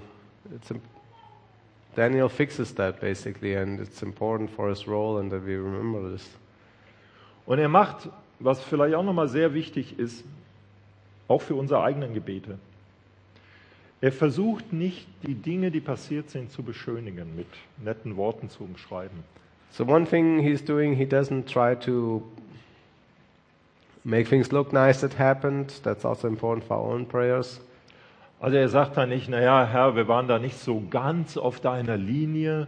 Daniel fixes that basically, and it's important for his role and that we remember this. Und er macht, was vielleicht auch nochmal sehr wichtig ist, auch für unsere eigenen Gebete. Er versucht nicht, die Dinge, die passiert sind, zu beschönigen, mit netten Worten zu umschreiben. So one thing he's doing, he doesn't try to make things look nice that happened. That's also important for our own prayers. Also er sagt da nicht, naja, Herr, wir waren da nicht so ganz auf deiner Linie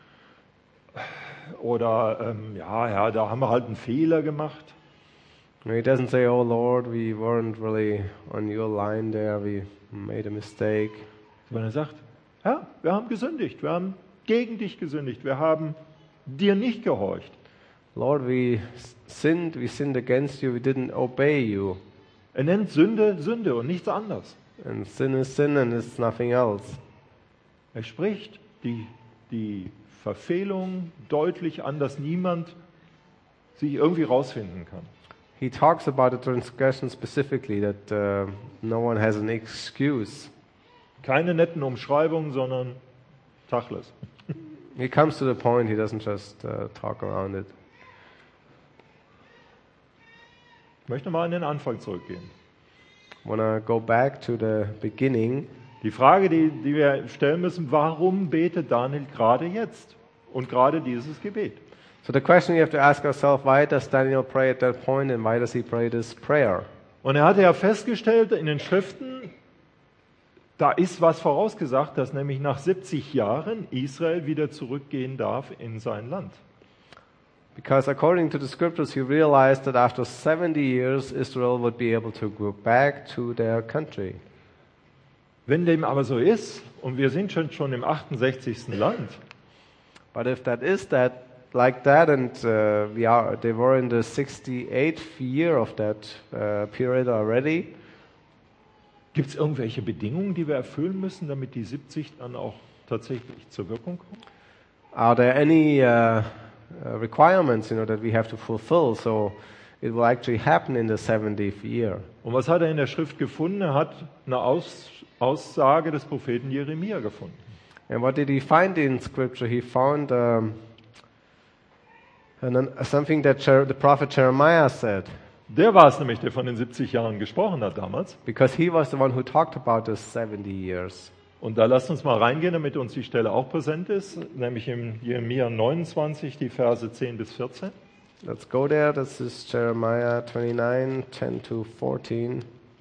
oder ja, Herr, da haben wir halt einen Fehler gemacht. He doesn't say, oh Lord, we weren't really on your line there, we made a mistake. Sondern er sagt, Herr, wir haben gesündigt, wir haben gegen dich gesündigt, wir haben dir nicht gehorcht. Lord, we sinned against you, we didn't obey you. Er nennt Sünde Sünde und nichts anderes. And sin is sin and it's nothing else. Er spricht die Verfehlung deutlich an, dass niemand sich irgendwie rausfinden kann. He talks about the transgression specifically, that no one has an excuse. Keine netten Umschreibungen, sondern Tachles. He comes to the point, he doesn't just talk around it. Ich möchte mal an den Anfang zurückgehen. I want to go back to the beginning. Die Frage, die wir stellen müssen, warum betet Daniel gerade jetzt und gerade dieses Gebet? So the question we have to ask ourselves, why does Daniel pray at that point and why does he pray this prayer? Und er hatte ja festgestellt in den Schriften, da ist was vorausgesagt, dass nämlich nach 70 Jahren Israel wieder zurückgehen darf in sein Land. Because according to the scriptures, he realized that after 70 years, Israel would be able to go back to their country. Wenn dem aber so ist, und wir sind schon im 68. Land, But if that is like that, and they were in the 68th year of that period already, gibt es irgendwelche Bedingungen, die wir erfüllen müssen, damit die 70 dann auch tatsächlich zur Wirkung kommen? are there any requirements, that we have to fulfill? So it will actually happen in the 70th year. Und was hat er in der Schrift gefunden? Er hat eine Aussage des Propheten Jeremia gefunden. And what did he find in Scripture? He found something that the prophet Jeremiah said, Der war es nämlich, der von den 70 Jahren gesprochen hat damals. because he was the one who talked about the 70 years. Und da lasst uns mal reingehen, damit uns die Stelle auch präsent ist, nämlich im Jeremia 29, die Verse 10 bis 14. Let's go there. This is Jeremiah 29, 10 to 14.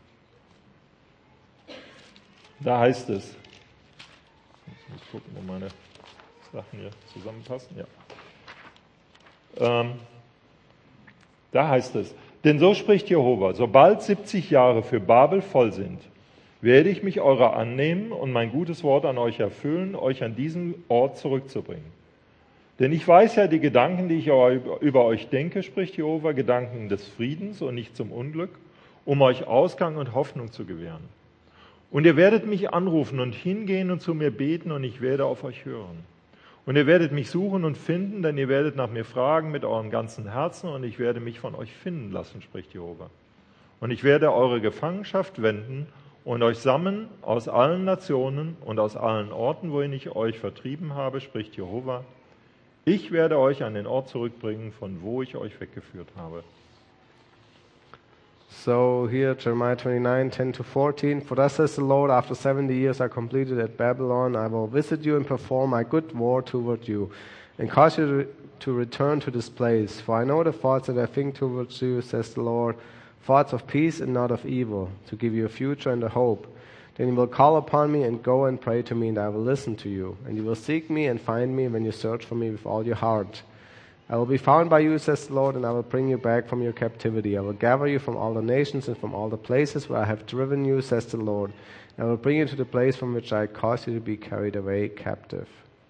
Da heißt es, ich muss gucken, wo meine Sachen hier zusammenpassen. Ja. Da heißt es, denn so spricht Jehova, sobald 70 Jahre für Babel voll sind, werde ich mich eurer annehmen und mein gutes Wort an euch erfüllen, euch an diesen Ort zurückzubringen. Denn ich weiß ja die Gedanken, die ich über euch denke, spricht Jehova, Gedanken des Friedens und nicht zum Unglück, um euch Ausgang und Hoffnung zu gewähren. Und ihr werdet mich anrufen und hingehen und zu mir beten und ich werde auf euch hören. Und ihr werdet mich suchen und finden, denn ihr werdet nach mir fragen mit eurem ganzen Herzen und ich werde mich von euch finden lassen, spricht Jehova. Und ich werde eure Gefangenschaft wenden und euch sammeln aus allen Nationen und aus allen Orten, wohin ich euch vertrieben habe, spricht Jehova. Ich werde euch an den Ort zurückbringen, von wo ich euch weggeführt habe. So here, Jeremiah 29, 10-14. For thus says the Lord, after 70 years are completed at Babylon, I will visit you and perform my good word toward you, and cause you to return to this place. For I know the thoughts that I think towards you, says the Lord, thoughts of peace and not of evil, to give you a future and a hope. Then you will call upon me and go and pray to me, and I will listen to you. And you will seek me and find me when you search for me with all your heart. I will be found by you, says the Lord, and I will bring you back from your captivity. I will gather you from all the nations and from all the places where I have driven you, says the Lord. And I will bring you to the place from which I caused you to be carried away captive.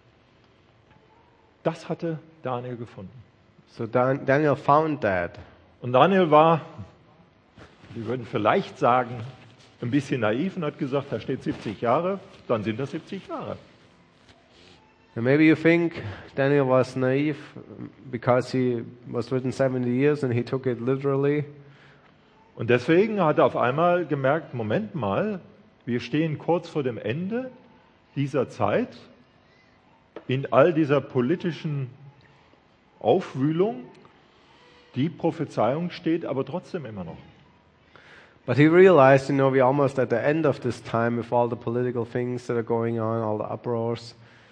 Das hatte Daniel gefunden. So Daniel found that. Und Daniel war, wir würden vielleicht sagen, ein bisschen naiv und hat gesagt, da steht 70 Jahre, dann sind das 70 Jahre. And maybe you think Daniel was naive because he was written 70 years and he took it literally. Und deswegen hat er auf einmal gemerkt, Moment mal, wir stehen kurz vor dem Ende dieser Zeit, in all dieser politischen Aufwühlung. Die Prophezeiung steht aber trotzdem immer noch. But he realized, we're almost at the end of this time with all the political things that are going on, all the uproars.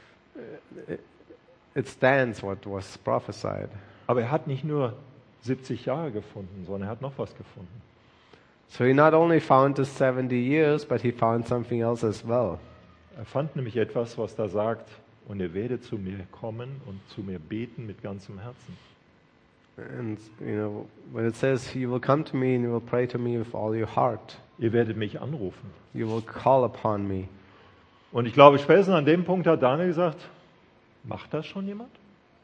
It stands what was prophesied. Aber er hat nicht nur 70 Jahre gefunden, sondern er hat noch was gefunden. So he not only found the 70 years, but he found something else as well. Er fand nämlich etwas, was da sagt, und ihr werdet zu mir kommen und zu mir beten mit ganzem Herzen. And when it says, you will come to me and you will pray to me with all your heart. Ihr werdet mich anrufen. You will call upon me. Und ich glaube, spätestens an dem Punkt hat Daniel gesagt, macht das schon jemand?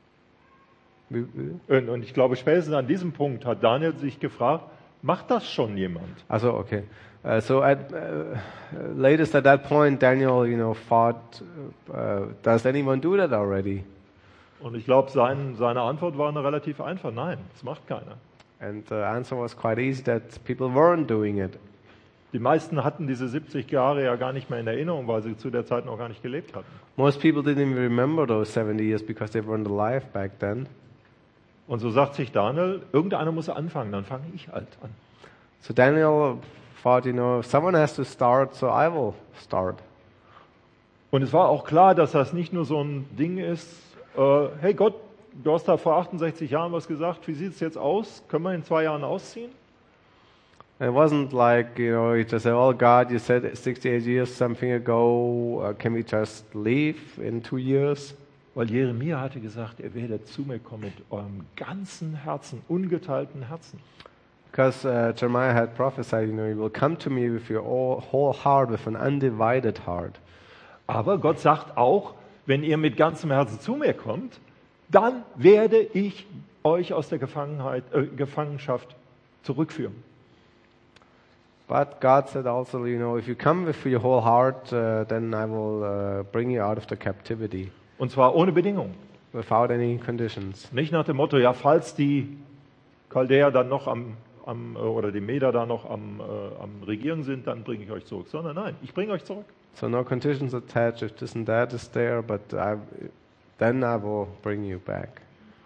Und ich glaube, spätestens an diesem Punkt hat Daniel sich gefragt, macht das schon jemand? Also, okay. So at latest at that point, Daniel, thought, does anyone do that already? Und ich glaube, seine Antwort war eine relativ einfach, nein, das macht keiner. And the answer was quite easy, that people weren't doing it. Die meisten hatten diese 70 Jahre ja gar nicht mehr in Erinnerung, weil sie zu der Zeit noch gar nicht gelebt hatten. Most people didn't even remember those 70 years because they weren't alive back then. Und so sagt sich Daniel, irgendeiner muss anfangen, dann fange ich halt an. So Daniel thought, someone has to start, so I will start. Und es war auch klar, dass das nicht nur so ein Ding ist, hey Gott, du hast da vor 68 Jahren was gesagt, wie sieht es jetzt aus? Können wir in 2 Jahren ausziehen? And it wasn't like, you just say, oh God, you said 68 years something ago, can we just leave in 2 years? Weil Jeremia hatte gesagt, ihr werdet zu mir kommen mit eurem ganzen Herzen, ungeteilten Herzen. Because Jeremiah had prophesied, you will come to me with your whole heart, with an undivided heart. Aber Gott sagt auch, wenn ihr mit ganzem Herzen zu mir kommt, dann werde ich euch aus der Gefangenschaft zurückführen. But God said also, if you come with your whole heart, then I will bring you out of the captivity. Und zwar ohne Bedingung. Without any conditions. Nicht nach dem Motto, ja, falls die Chaldäer dann noch oder die Meder da noch am Regieren sind, dann bringe ich euch zurück. Sondern nein, ich bringe euch zurück. So no conditions attached. If this and that is there, but then I will bring you back.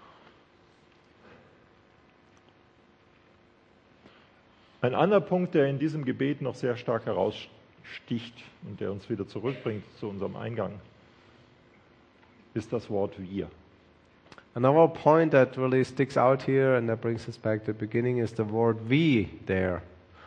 Ein anderer Punkt, der in diesem Gebet noch sehr stark heraussticht und der uns wieder zurückbringt zu unserem Eingang, ist das Wort wir. Another point that really sticks out here and that brings us back to the beginning is the word we there.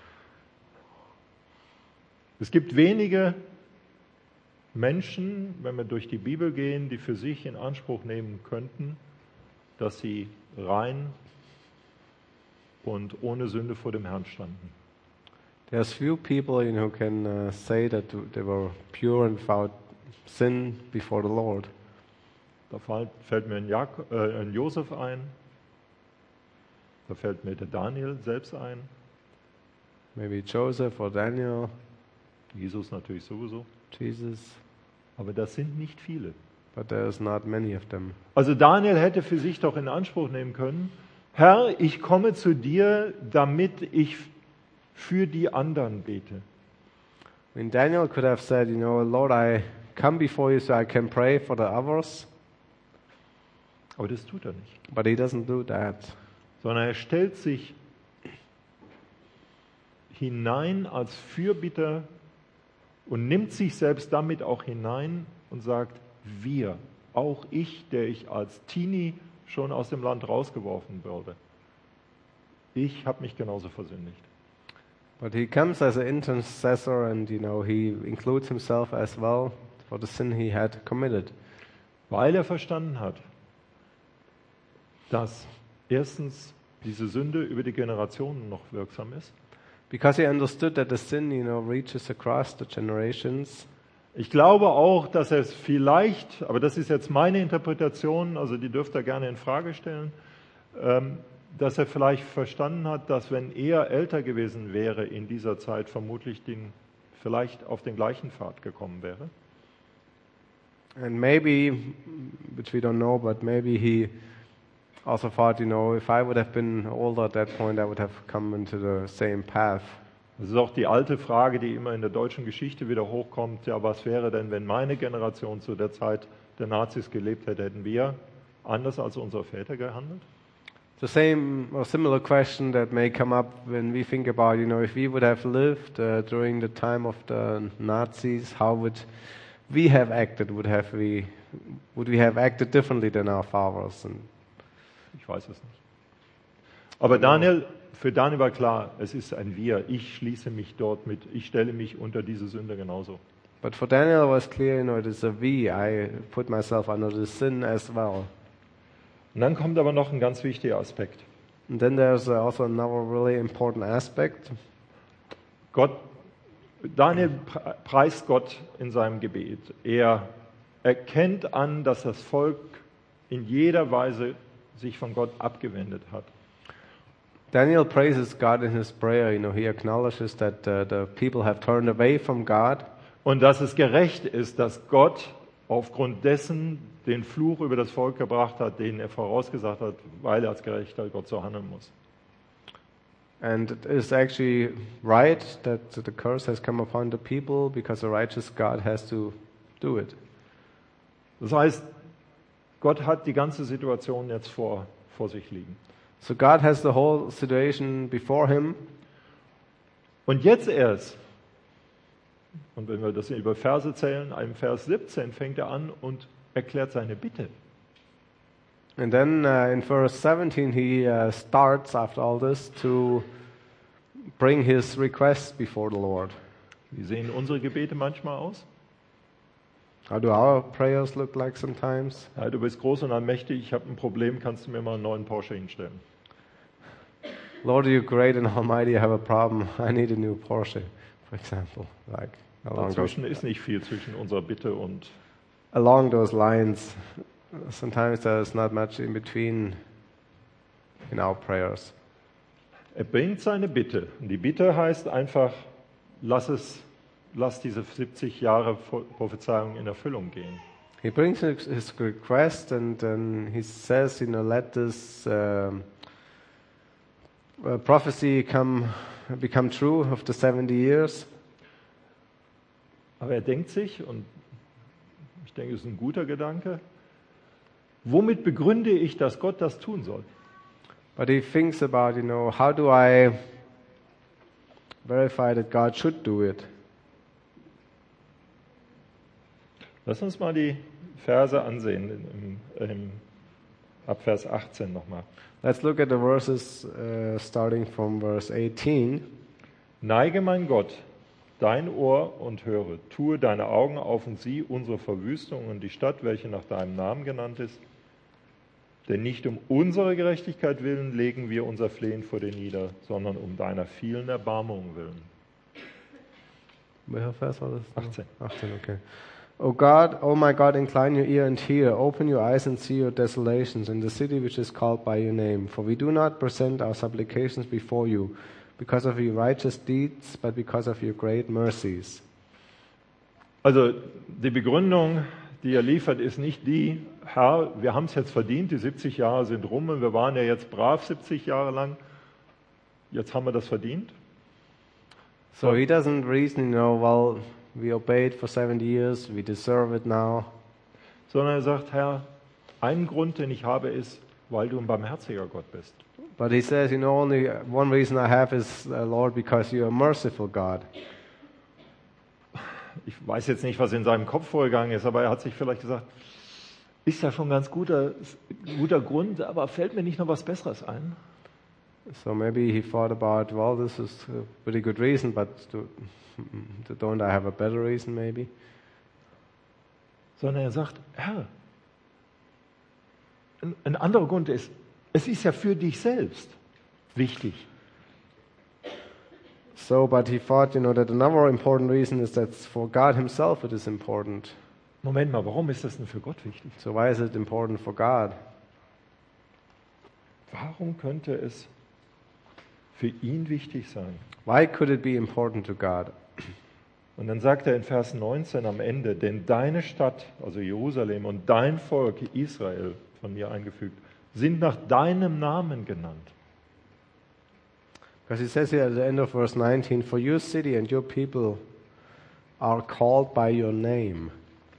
Es gibt wenige Menschen, wenn wir durch die Bibel gehen, die für sich in Anspruch nehmen könnten, dass sie rein und ohne Sünde vor dem Herrn standen. There's few people who can say that they were pure and without sin before the Lord. Da fällt mir ein Josef ein, da fällt mir der Daniel selbst ein. Maybe Joseph or Daniel. Jesus natürlich sowieso. Jesus. Aber das sind nicht viele. But there's not many of them. Also Daniel hätte für sich doch in Anspruch nehmen können, Herr, ich komme zu dir, damit ich für die anderen bete. I mean, Daniel could have said, Lord, I come before you so I can pray for the others. Aber das tut er nicht. But he doesn't do that. Sondern er stellt sich hinein als Fürbitter und nimmt sich selbst damit auch hinein und sagt, wir, auch ich, der ich als Teenie schon aus dem Land rausgeworfen wurde, ich habe mich genauso versündigt. But he comes as an intercessor and, he includes himself as well for the sin he had committed. Weil er verstanden hat, dass erstens diese Sünde über die Generationen noch wirksam ist. Because he understood that the sin, reaches across the generations. Ich glaube auch, dass er es vielleicht, aber das ist jetzt meine Interpretation, also die dürft ihr gerne in Frage stellen, dass er vielleicht verstanden hat, dass wenn er älter gewesen wäre in dieser Zeit, vermutlich vielleicht auf den gleichen Pfad gekommen wäre. And maybe, which we don't know, but maybe he also thought, if I would have been older at that point, I would have come into the same path. Das ist auch die alte Frage, die immer in der deutschen Geschichte wieder hochkommt. Ja, was wäre denn, wenn meine Generation zu der Zeit der Nazis gelebt hätte? Hätten wir anders als unsere Väter gehandelt? The same or similar question that may come up when we think about, if we would have lived during the time of the Nazis, how would we have acted? Would we have acted differently than our fathers? And ich weiß es nicht. Aber für Daniel war klar, es ist ein Wir. Ich schließe mich dort mit, ich stelle mich unter diese Sünde genauso. But for Daniel it was clear, it is a we. I put myself under the sin as well. Und dann kommt aber noch ein ganz wichtiger Aspekt. And then there's also another really important aspect. Daniel preist Gott in seinem Gebet. Er erkennt an, dass das Volk in jeder Weise sich von Gott abgewendet hat. Daniel praises God in his prayer. He acknowledges that the people have turned away from God. Und dass es gerecht ist, dass Gott aufgrund dessen den Fluch über das Volk gebracht hat, den er vorausgesagt hat, weil er als gerechter Gott so handeln muss. And it is actually right that the curse has come upon the people because a righteous God has to do it. Das heißt, Gott hat die ganze Situation jetzt vor sich liegen. So God has the whole situation before him. Und jetzt erst, und wenn wir das über Verse zählen, im Vers 17 fängt er an und erklärt seine Bitte. And then in verse 17 he starts after all this to bring his requests before the Lord. Wie sehen unsere Gebete manchmal aus? How do our prayers look like sometimes? Ja, du bist groß und allmächtig, ich habe ein Problem, kannst du mir mal einen neuen Porsche hinstellen? Lord, you're great and almighty, I have a problem. I need a new Porsche, for example. Dazwischen ist nicht viel zwischen unserer Bitte und along those lines. Sometimes there's not much in between in our prayers. Er bringt seine Bitte. Und die Bitte heißt einfach, lass diese 70 Jahre Prophezeiung in Erfüllung gehen. He brings his request and then he says, let this prophecy become true of the 70 years. Aber er denkt sich, und ich denke, es ist ein guter Gedanke, womit begründe ich, dass Gott das tun soll? But he thinks about, how do I verify that God should do it? Lass uns mal die Verse ansehen, ab Vers 18 nochmal. Let's look at the verses starting from verse 18. Neige, mein Gott, dein Ohr und höre, tue deine Augen auf und sieh unsere Verwüstung und die Stadt, welche nach deinem Namen genannt ist. Denn nicht um unsere Gerechtigkeit willen legen wir unser Flehen vor dir nieder, sondern um deiner vielen Erbarmungen willen. Welcher Vers war das? 18. 18, okay. O God, O my God, incline your ear and hear. Open your eyes and see your desolations in the city which is called by your name. For we do not present our supplications before you because of your righteous deeds, but because of your great mercies. Also die Begründung, die er liefert, ist nicht die, Herr, wir haben es jetzt verdient, die 70 Jahre sind rum und wir waren ja jetzt brav 70 Jahre lang, jetzt haben wir das verdient. So he doesn't reason, well, we obeyed for 70 years, we deserve it now. Sondern er sagt, Herr, einen Grund, den ich habe, ist, weil du ein barmherziger Gott bist. But he says, only one reason I have is, Lord, because you are a merciful God. Ich weiß jetzt nicht, was in seinem Kopf vorgegangen ist, aber er hat sich vielleicht gesagt, ist ja schon ein ganz guter Grund, aber fällt mir nicht noch was Besseres ein? So maybe he thought about, well, this is a pretty good reason, but don't I have a better reason maybe? Sondern er sagt, Herr, ein anderer Grund ist, es ist ja für dich selbst wichtig. So, but he thought, that another important reason is that for God himself it is important. Moment mal, warum ist das denn für Gott wichtig? So why is it important for God? Warum könnte es für ihn wichtig sein? Why could it be important to God? Und dann sagt er in Vers 19 am Ende, denn deine Stadt, also Jerusalem, und dein Volk Israel, von mir eingefügt, sind nach deinem Namen genannt. Because he says here at the end of verse 19, for your city and your people are called by your name.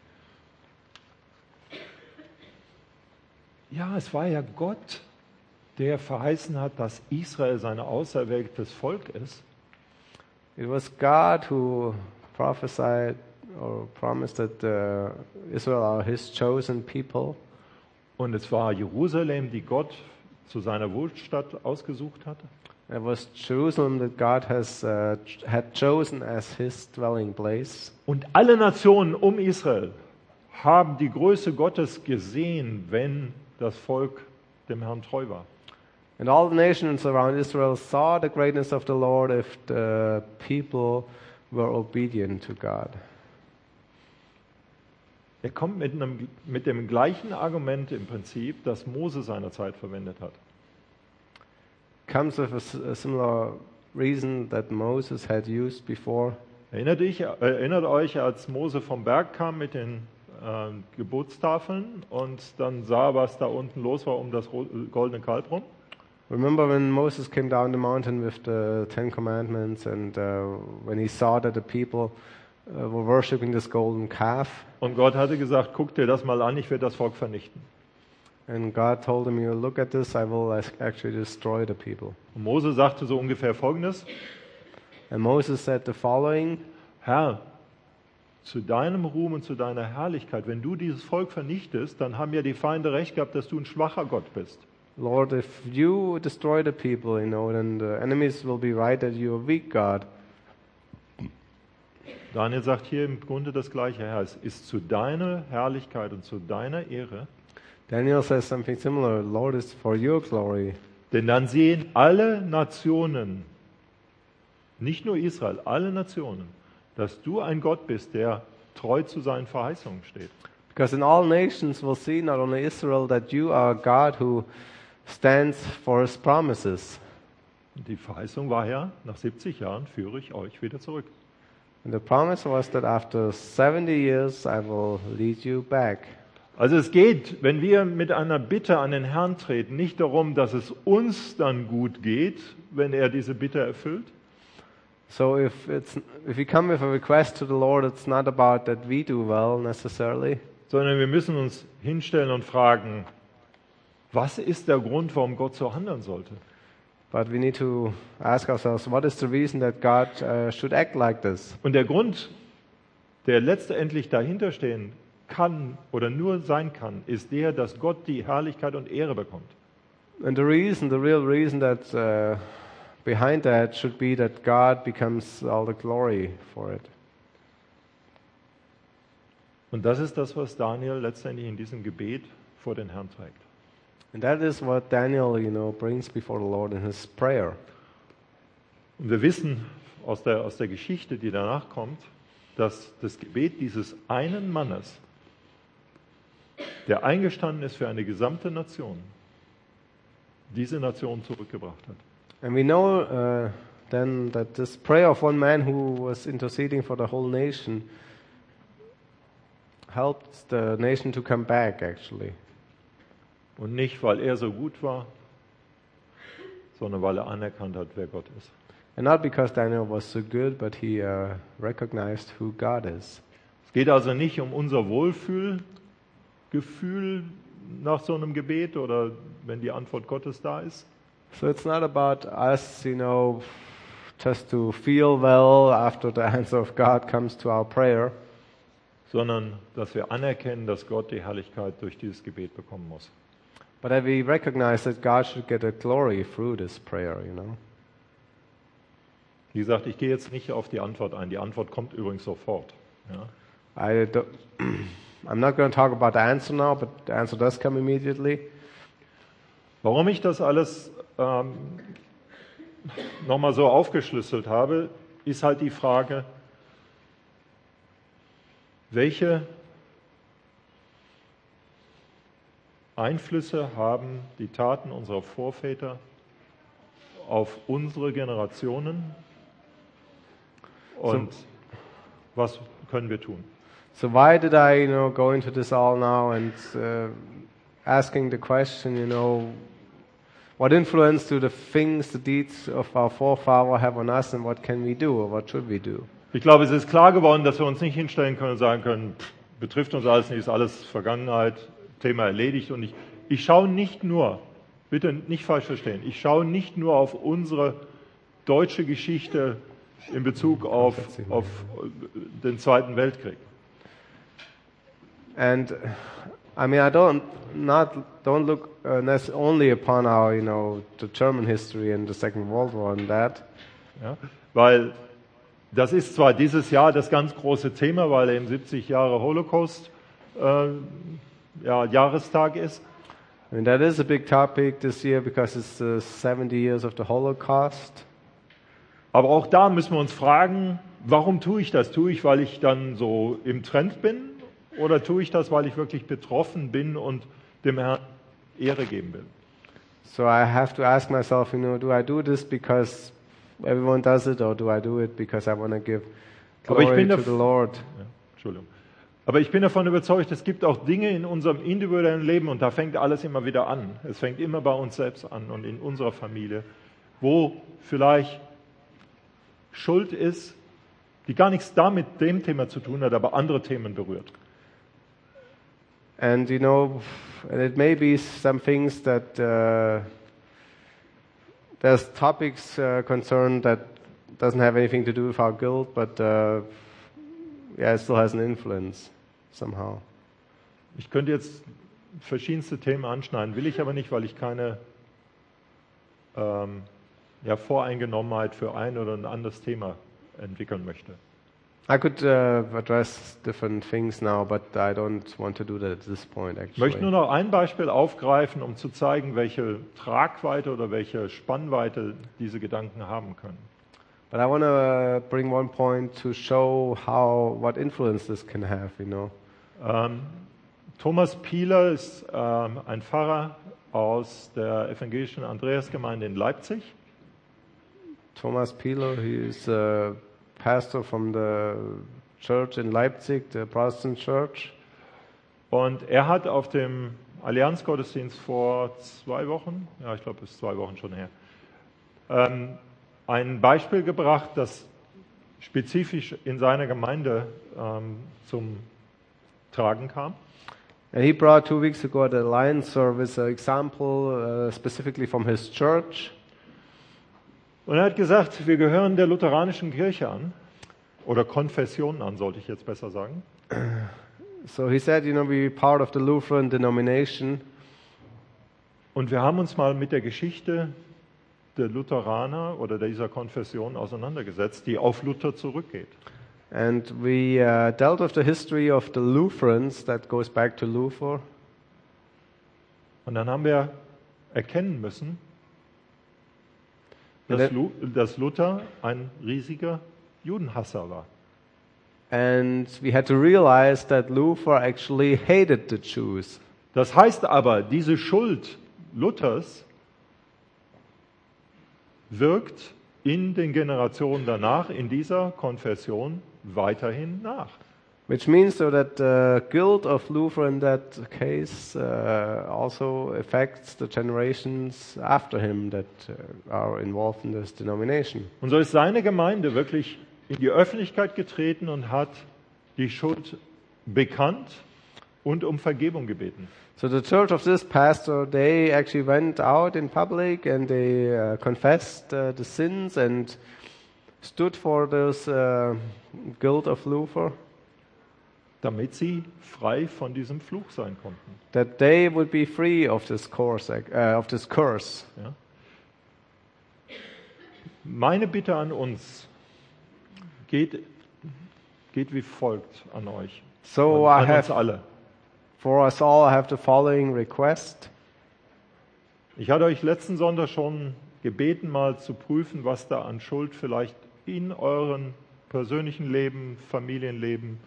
Ja, es war ja Gott, der verheißen hat, dass Israel sein auserwähltes Volk ist. It was God who prophesied or promised that Israel are his chosen people. Und es war Jerusalem, die Gott zu seiner Wohlstatt ausgesucht hatte. It was Jerusalem that God had chosen as his dwelling place. Und alle Nationen um Israel haben die Größe Gottes gesehen, wenn das Volk dem Herrn treu war. And all the nations around Israel saw the greatness of the Lord if the people were obedient to God. Er kommt mit dem gleichen Argument im Prinzip, das Mose seinerzeit verwendet hat. Comes with a similar reason that Moses had used before. Erinnert euch, als Mose vom Berg kam mit den Gebotstafeln und dann sah, was da unten los war um das goldene Kalb rum? Remember when Moses came down the mountain with the Ten Commandments and when he saw that the people were worshiping this golden calf? Und Gott hatte gesagt, guck dir das mal an, ich werde das Volk vernichten. And God told him, you look at this, I will actually destroy the people. Und Mose sagte so ungefähr Folgendes: And Moses said the following, Herr, zu deinem Ruhm und zu deiner Herrlichkeit, wenn du dieses Volk vernichtest, dann haben ja die Feinde recht gehabt, dass du ein schwacher Gott bist. Lord, if you destroy the people, then the enemies will be right that you are weak God. Daniel sagt hier im Grunde das Gleiche, Herr, es ist zu deiner Herrlichkeit und zu deiner Ehre. Daniel says something similar, Lord, it's for your glory. Denn dann sehen alle Nationen, nicht nur Israel, alle Nationen, dass du ein Gott bist, der treu zu seinen Verheißungen steht. Because in all nations will see, not only Israel, that you are a God who stands for his promises. Und die Verheißung war ja, nach 70 Jahren führe ich euch wieder zurück. And the promise was that after 70 years I will lead you back. Also es geht, wenn wir mit einer Bitte an den Herrn treten, nicht darum, dass es uns dann gut geht, wenn er diese Bitte erfüllt. So if we come with a request to the Lord, it's not about that we do well necessarily. Sondern wir müssen uns hinstellen und fragen, was ist der Grund, warum Gott so handeln sollte? But we need to ask ourselves, what is the reason that God should act like this? Und der Grund, der letztendlich dahinter stehen kann oder nur sein kann, ist der, dass Gott die Herrlichkeit und Ehre bekommt. And the real reason that behind that should be that God becomes all the glory for it. Und das ist das, was Daniel letztendlich in diesem Gebet vor den Herrn trägt. And that is what Daniel, brings before the Lord in his prayer. Und wir wissen aus der Geschichte, die danach kommt, dass das Gebet dieses einen Mannes, der eingestanden ist für eine gesamte Nation, diese Nation zurückgebracht hat. And we know then that this prayer of one man who was interceding for the whole nation helped the nation to come back, actually. Und nicht, weil er so gut war, sondern weil er anerkannt hat, wer Gott ist. And not because Daniel was so good, but he recognized who God is. Es geht also nicht um unser Wohlfühlgefühl, nach so einem Gebet oder wenn die Antwort Gottes da ist? So it's not about us, just to feel well after the answer of God comes to our prayer, Sondern dass wir anerkennen, dass Gott die Herrlichkeit durch dieses Gebet bekommen muss. but that we recognize that God should get a glory through this prayer, Wie gesagt, ich gehe jetzt nicht auf die Antwort ein. Die Antwort kommt übrigens sofort. Ja. I'm not going to talk about the answer now, but the answer does come immediately. Warum ich das alles nochmal so aufgeschlüsselt habe, ist halt die Frage, welche Einflüsse haben die Taten unserer Vorväter auf unsere Generationen und was können wir tun? So why did I, go into this all now and asking the question, what influence do the things, the deeds of our forefather have on us, and what can we do, or what should we do? Ich glaube, es ist klar geworden, dass wir uns nicht hinstellen können und sagen können, betrifft uns alles nicht, ist alles Vergangenheit, Thema erledigt. Und ich schaue nicht nur, bitte nicht falsch verstehen, ich schaue nicht nur auf unsere deutsche Geschichte in Bezug auf den Zweiten Weltkrieg. And I don't look only upon our, the German history and the Second World War and that. Ja, weil das ist zwar dieses Jahr das ganz große Thema, weil eben 70 Jahre Holocaust Jahrestag ist. I mean, that is a big topic this year because it's 70 years of the Holocaust. Aber auch da müssen wir uns fragen, warum tue ich das? Tue ich, weil ich dann so im Trend bin? Oder tue ich das, weil ich wirklich betroffen bin und dem Herrn Ehre geben will? So I have to ask myself, do I do this because everyone does it, or do I do it because I want to give glory to the Lord? Ja, Entschuldigung. Aber ich bin davon überzeugt, es gibt auch Dinge in unserem individuellen Leben, und da fängt alles immer wieder an. Es fängt immer bei uns selbst an und in unserer Familie, wo vielleicht Schuld ist, die gar nichts damit dem Thema zu tun hat, aber andere Themen berührt. And it may be some things that there's topics concerned that doesn't have anything to do with our guilt, but it still has an influence somehow. Ich könnte jetzt verschiedenste Themen anschneiden, will ich aber nicht, weil ich keine Voreingenommenheit für ein oder ein anderes Thema entwickeln möchte. I could address different things now, but I don't want to do that at this point, Ich möchte nur actually. noch ein Beispiel aufgreifen, um zu zeigen, welche Tragweite oder welche Spannweite diese Gedanken haben können. But I want to bring one point to show what influence this can have, Thomas Pieler ist ein Pfarrer aus der evangelischen Andreasgemeinde in Leipzig. Thomas Pieler, he is a pastor from the church in Leipzig, the Protestant church. Und er hat auf dem Allianzgottesdienst vor 2 Wochen, ja, ich glaube, es ist 2 Wochen schon her, ein Beispiel gebracht, das spezifisch in seiner Gemeinde zum Tragen kam. And he brought 2 weeks ago at the Alliance service an example specifically from his church. Und er hat gesagt, wir gehören der lutheranischen Kirche an, oder Konfession an, sollte ich jetzt besser sagen. So he said, we're part of the Lutheran denomination. Und wir haben uns mal mit der Geschichte der Lutheraner oder dieser Konfession auseinandergesetzt, die auf Luther zurückgeht. And we dealt with the history of the Lutherans that goes back to Luther. Und dann haben wir erkennen müssen, dass Luther ein riesiger Judenhasser war. And we had to realize that Luther actually hated the Jews. Das heißt aber, diese Schuld Luthers wirkt in den Generationen danach, in dieser Konfession, weiterhin nach. Which means so that the guilt of Luther in that case also affects the generations after him that are involved in this denomination. Und so ist seine Gemeinde wirklich in die Öffentlichkeit getreten und hat die Schuld bekannt und um Vergebung gebeten. So the church of this pastor, they actually went out in public and they confessed the sins and stood for this guilt of Luther, Damit sie frei von diesem Fluch sein konnten. that they would be free of this curse. Ja? Meine Bitte an uns geht wie folgt an euch. So an I uns have, alle. for us all, I have the following request. Ich hatte euch letzten Sonntag schon gebeten, mal zu prüfen, was da an Schuld vielleicht in euren persönlichen Leben, Familienleben,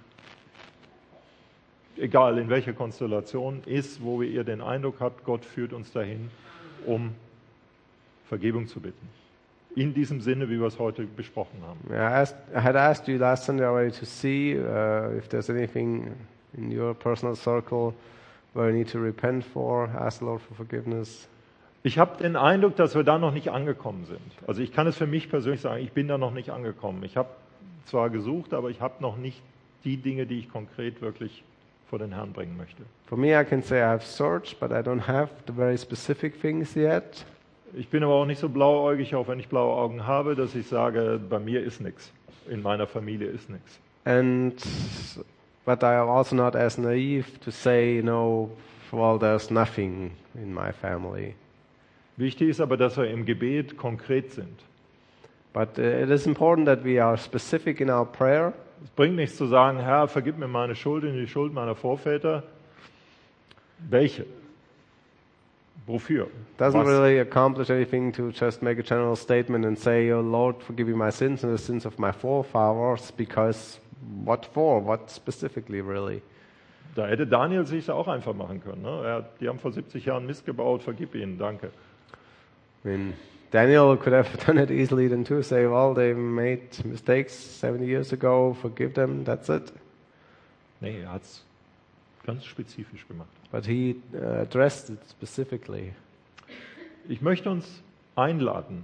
egal in welcher Konstellation ist, wo ihr den Eindruck habt, Gott führt uns dahin, um Vergebung zu bitten. In diesem Sinne, wie wir es heute besprochen haben. I had asked you last Sunday already to see if there's anything in your personal circle where you need to repent for, ask the Lord for forgiveness. Ich habe den Eindruck, dass wir da noch nicht angekommen sind. Also ich kann es für mich persönlich sagen, ich bin da noch nicht angekommen. Ich habe zwar gesucht, aber ich habe noch nicht die Dinge, die ich konkret wirklich vor den Herrn bringen möchte. For me, I can say I've searched, but I don't have the very specific things yet. Ich bin aber auch nicht so blauäugig, auch wenn ich blaue Augen habe, dass ich sage, bei mir ist nichts, in meiner Familie ist nichts. But I am also not as naive to say, well, there's nothing in my family. Wichtig ist aber, dass wir im Gebet konkret sind. But it is important that we are specific in our prayer. Es bringt nichts zu sagen, Herr, vergib mir meine Schuld und die Schuld meiner Vorväter. Welche? Wofür? Doesn't Was? really accomplish anything to just make a general statement and say, "Oh Lord, forgive me my sins and the sins of my forefathers." Because what for? What specifically, really? Da hätte Daniel sich auch einfach machen können. Ne? Die haben vor 70 Jahren Mist gebaut, vergib ihnen, danke. I mean, Daniel could have done it easily than to say, "Well, they made mistakes 70 years ago. Forgive them. That's it." Nee, er hat es ganz spezifisch gemacht. But he addressed it specifically. Ich möchte uns einladen,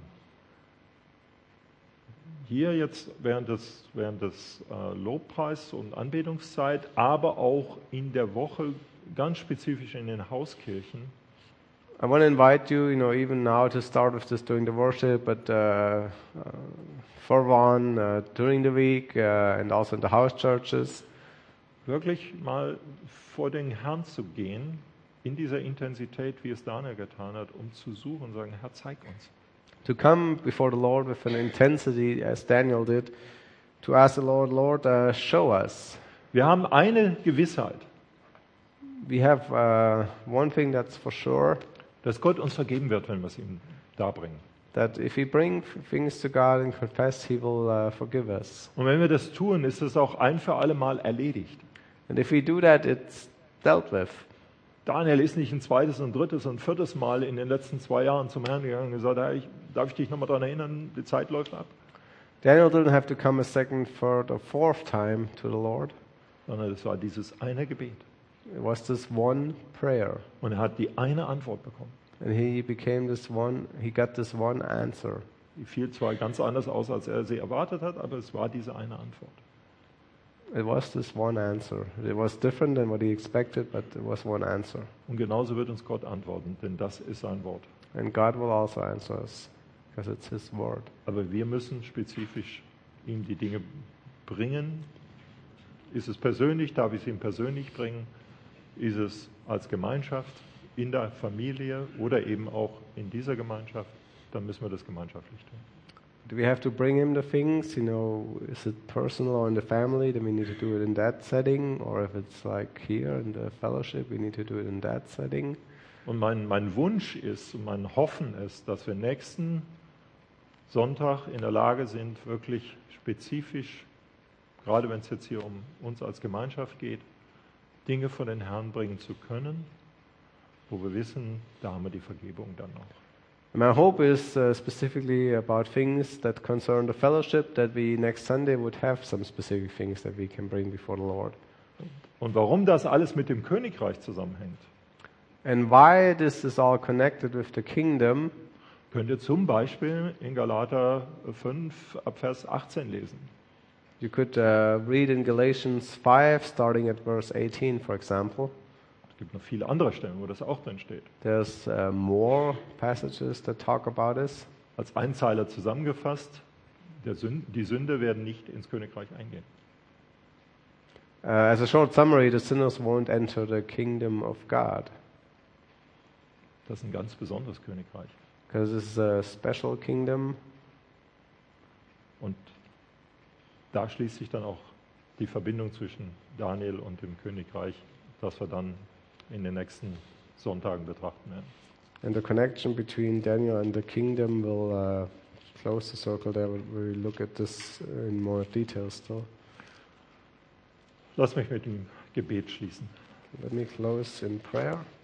hier jetzt während des Lobpreis- und Anbetungszeit, aber auch in der Woche ganz spezifisch in den Hauskirchen, I want to invite you, even now to start with just doing the worship, but for one, during the week, and also in the house churches, wirklich mal vor den Herrn zu gehen, in dieser Intensität, wie es Daniel getan hat, um zu suchen und sagen, Herr, zeig uns. to come before the Lord with an intensity as Daniel did, to ask the Lord, Lord, show us. Wir haben eine Gewissheit, We have one thing that's for sure, dass Gott uns vergeben wird, wenn wir es ihm darbringen. that if we bring things to God and confess, He will forgive us. Und wenn wir das tun, ist es auch ein für alle Mal erledigt. And if we do that, it's dealt with. Daniel ist nicht ein zweites und drittes und viertes Mal in den letzten 2 Jahren zum Herrn gegangen und gesagt, Herr, darf ich dich nochmal daran erinnern, die Zeit läuft ab. Daniel didn't have to come a second, third, or fourth time to the Lord. Sondern es war dieses eine Gebet. It was this one prayer. Und er hat die eine Antwort bekommen. And he got this one answer. Die fiel zwar ganz anders aus, als er sie erwartet hat, aber es war diese eine Antwort. It was this one answer. It was different than what he expected, but it was one answer. Und genauso wird uns Gott antworten, denn das ist sein Wort. And God will also answer us, because it's His word. Aber wir müssen spezifisch ihm die Dinge bringen. Ist es persönlich, darf ich es ihm persönlich bringen? Ist es als Gemeinschaft, in der Familie oder eben auch in dieser Gemeinschaft? Dann müssen wir das gemeinschaftlich tun. Do we have to bring Him the things? Is it personal or in the family? Then we need to do it in that setting. Or if it's like here in the fellowship, we need to do it in that setting. Und mein Wunsch ist und mein Hoffen ist, dass wir nächsten Sonntag in der Lage sind, wirklich spezifisch, gerade wenn es jetzt hier um uns als Gemeinschaft geht, Dinge vor den Herrn bringen zu können, wo wir wissen, da haben wir die Vergebung dann noch. My hope is specifically about things that concern the fellowship, that we next Sunday would have some specific things that we can bring before the Lord. Und warum das alles mit dem Königreich zusammenhängt, And why this is all connected with the kingdom, könnt ihr zum Beispiel in Galater 5 ab Vers 18 lesen. you could read in Galatians 5, starting at verse 18, for example. Es gibt noch viele andere Stellen, wo das auch drin steht. There's more passages that talk about this. Als Einzeiler zusammengefasst, die Sünde werden nicht ins Königreich eingehen. As a short summary, the sinners won't enter the kingdom of God Das ist ein ganz besonderes Königreich. because this is a special kingdom. Und da schließt sich dann auch die Verbindung zwischen Daniel und dem Königreich, das wir dann in den nächsten Sonntagen betrachten werden. And the connection between Daniel and the kingdom will close the circle there. We look at this in more detail still. Lass mich mit dem Gebet schließen. Let me close in prayer.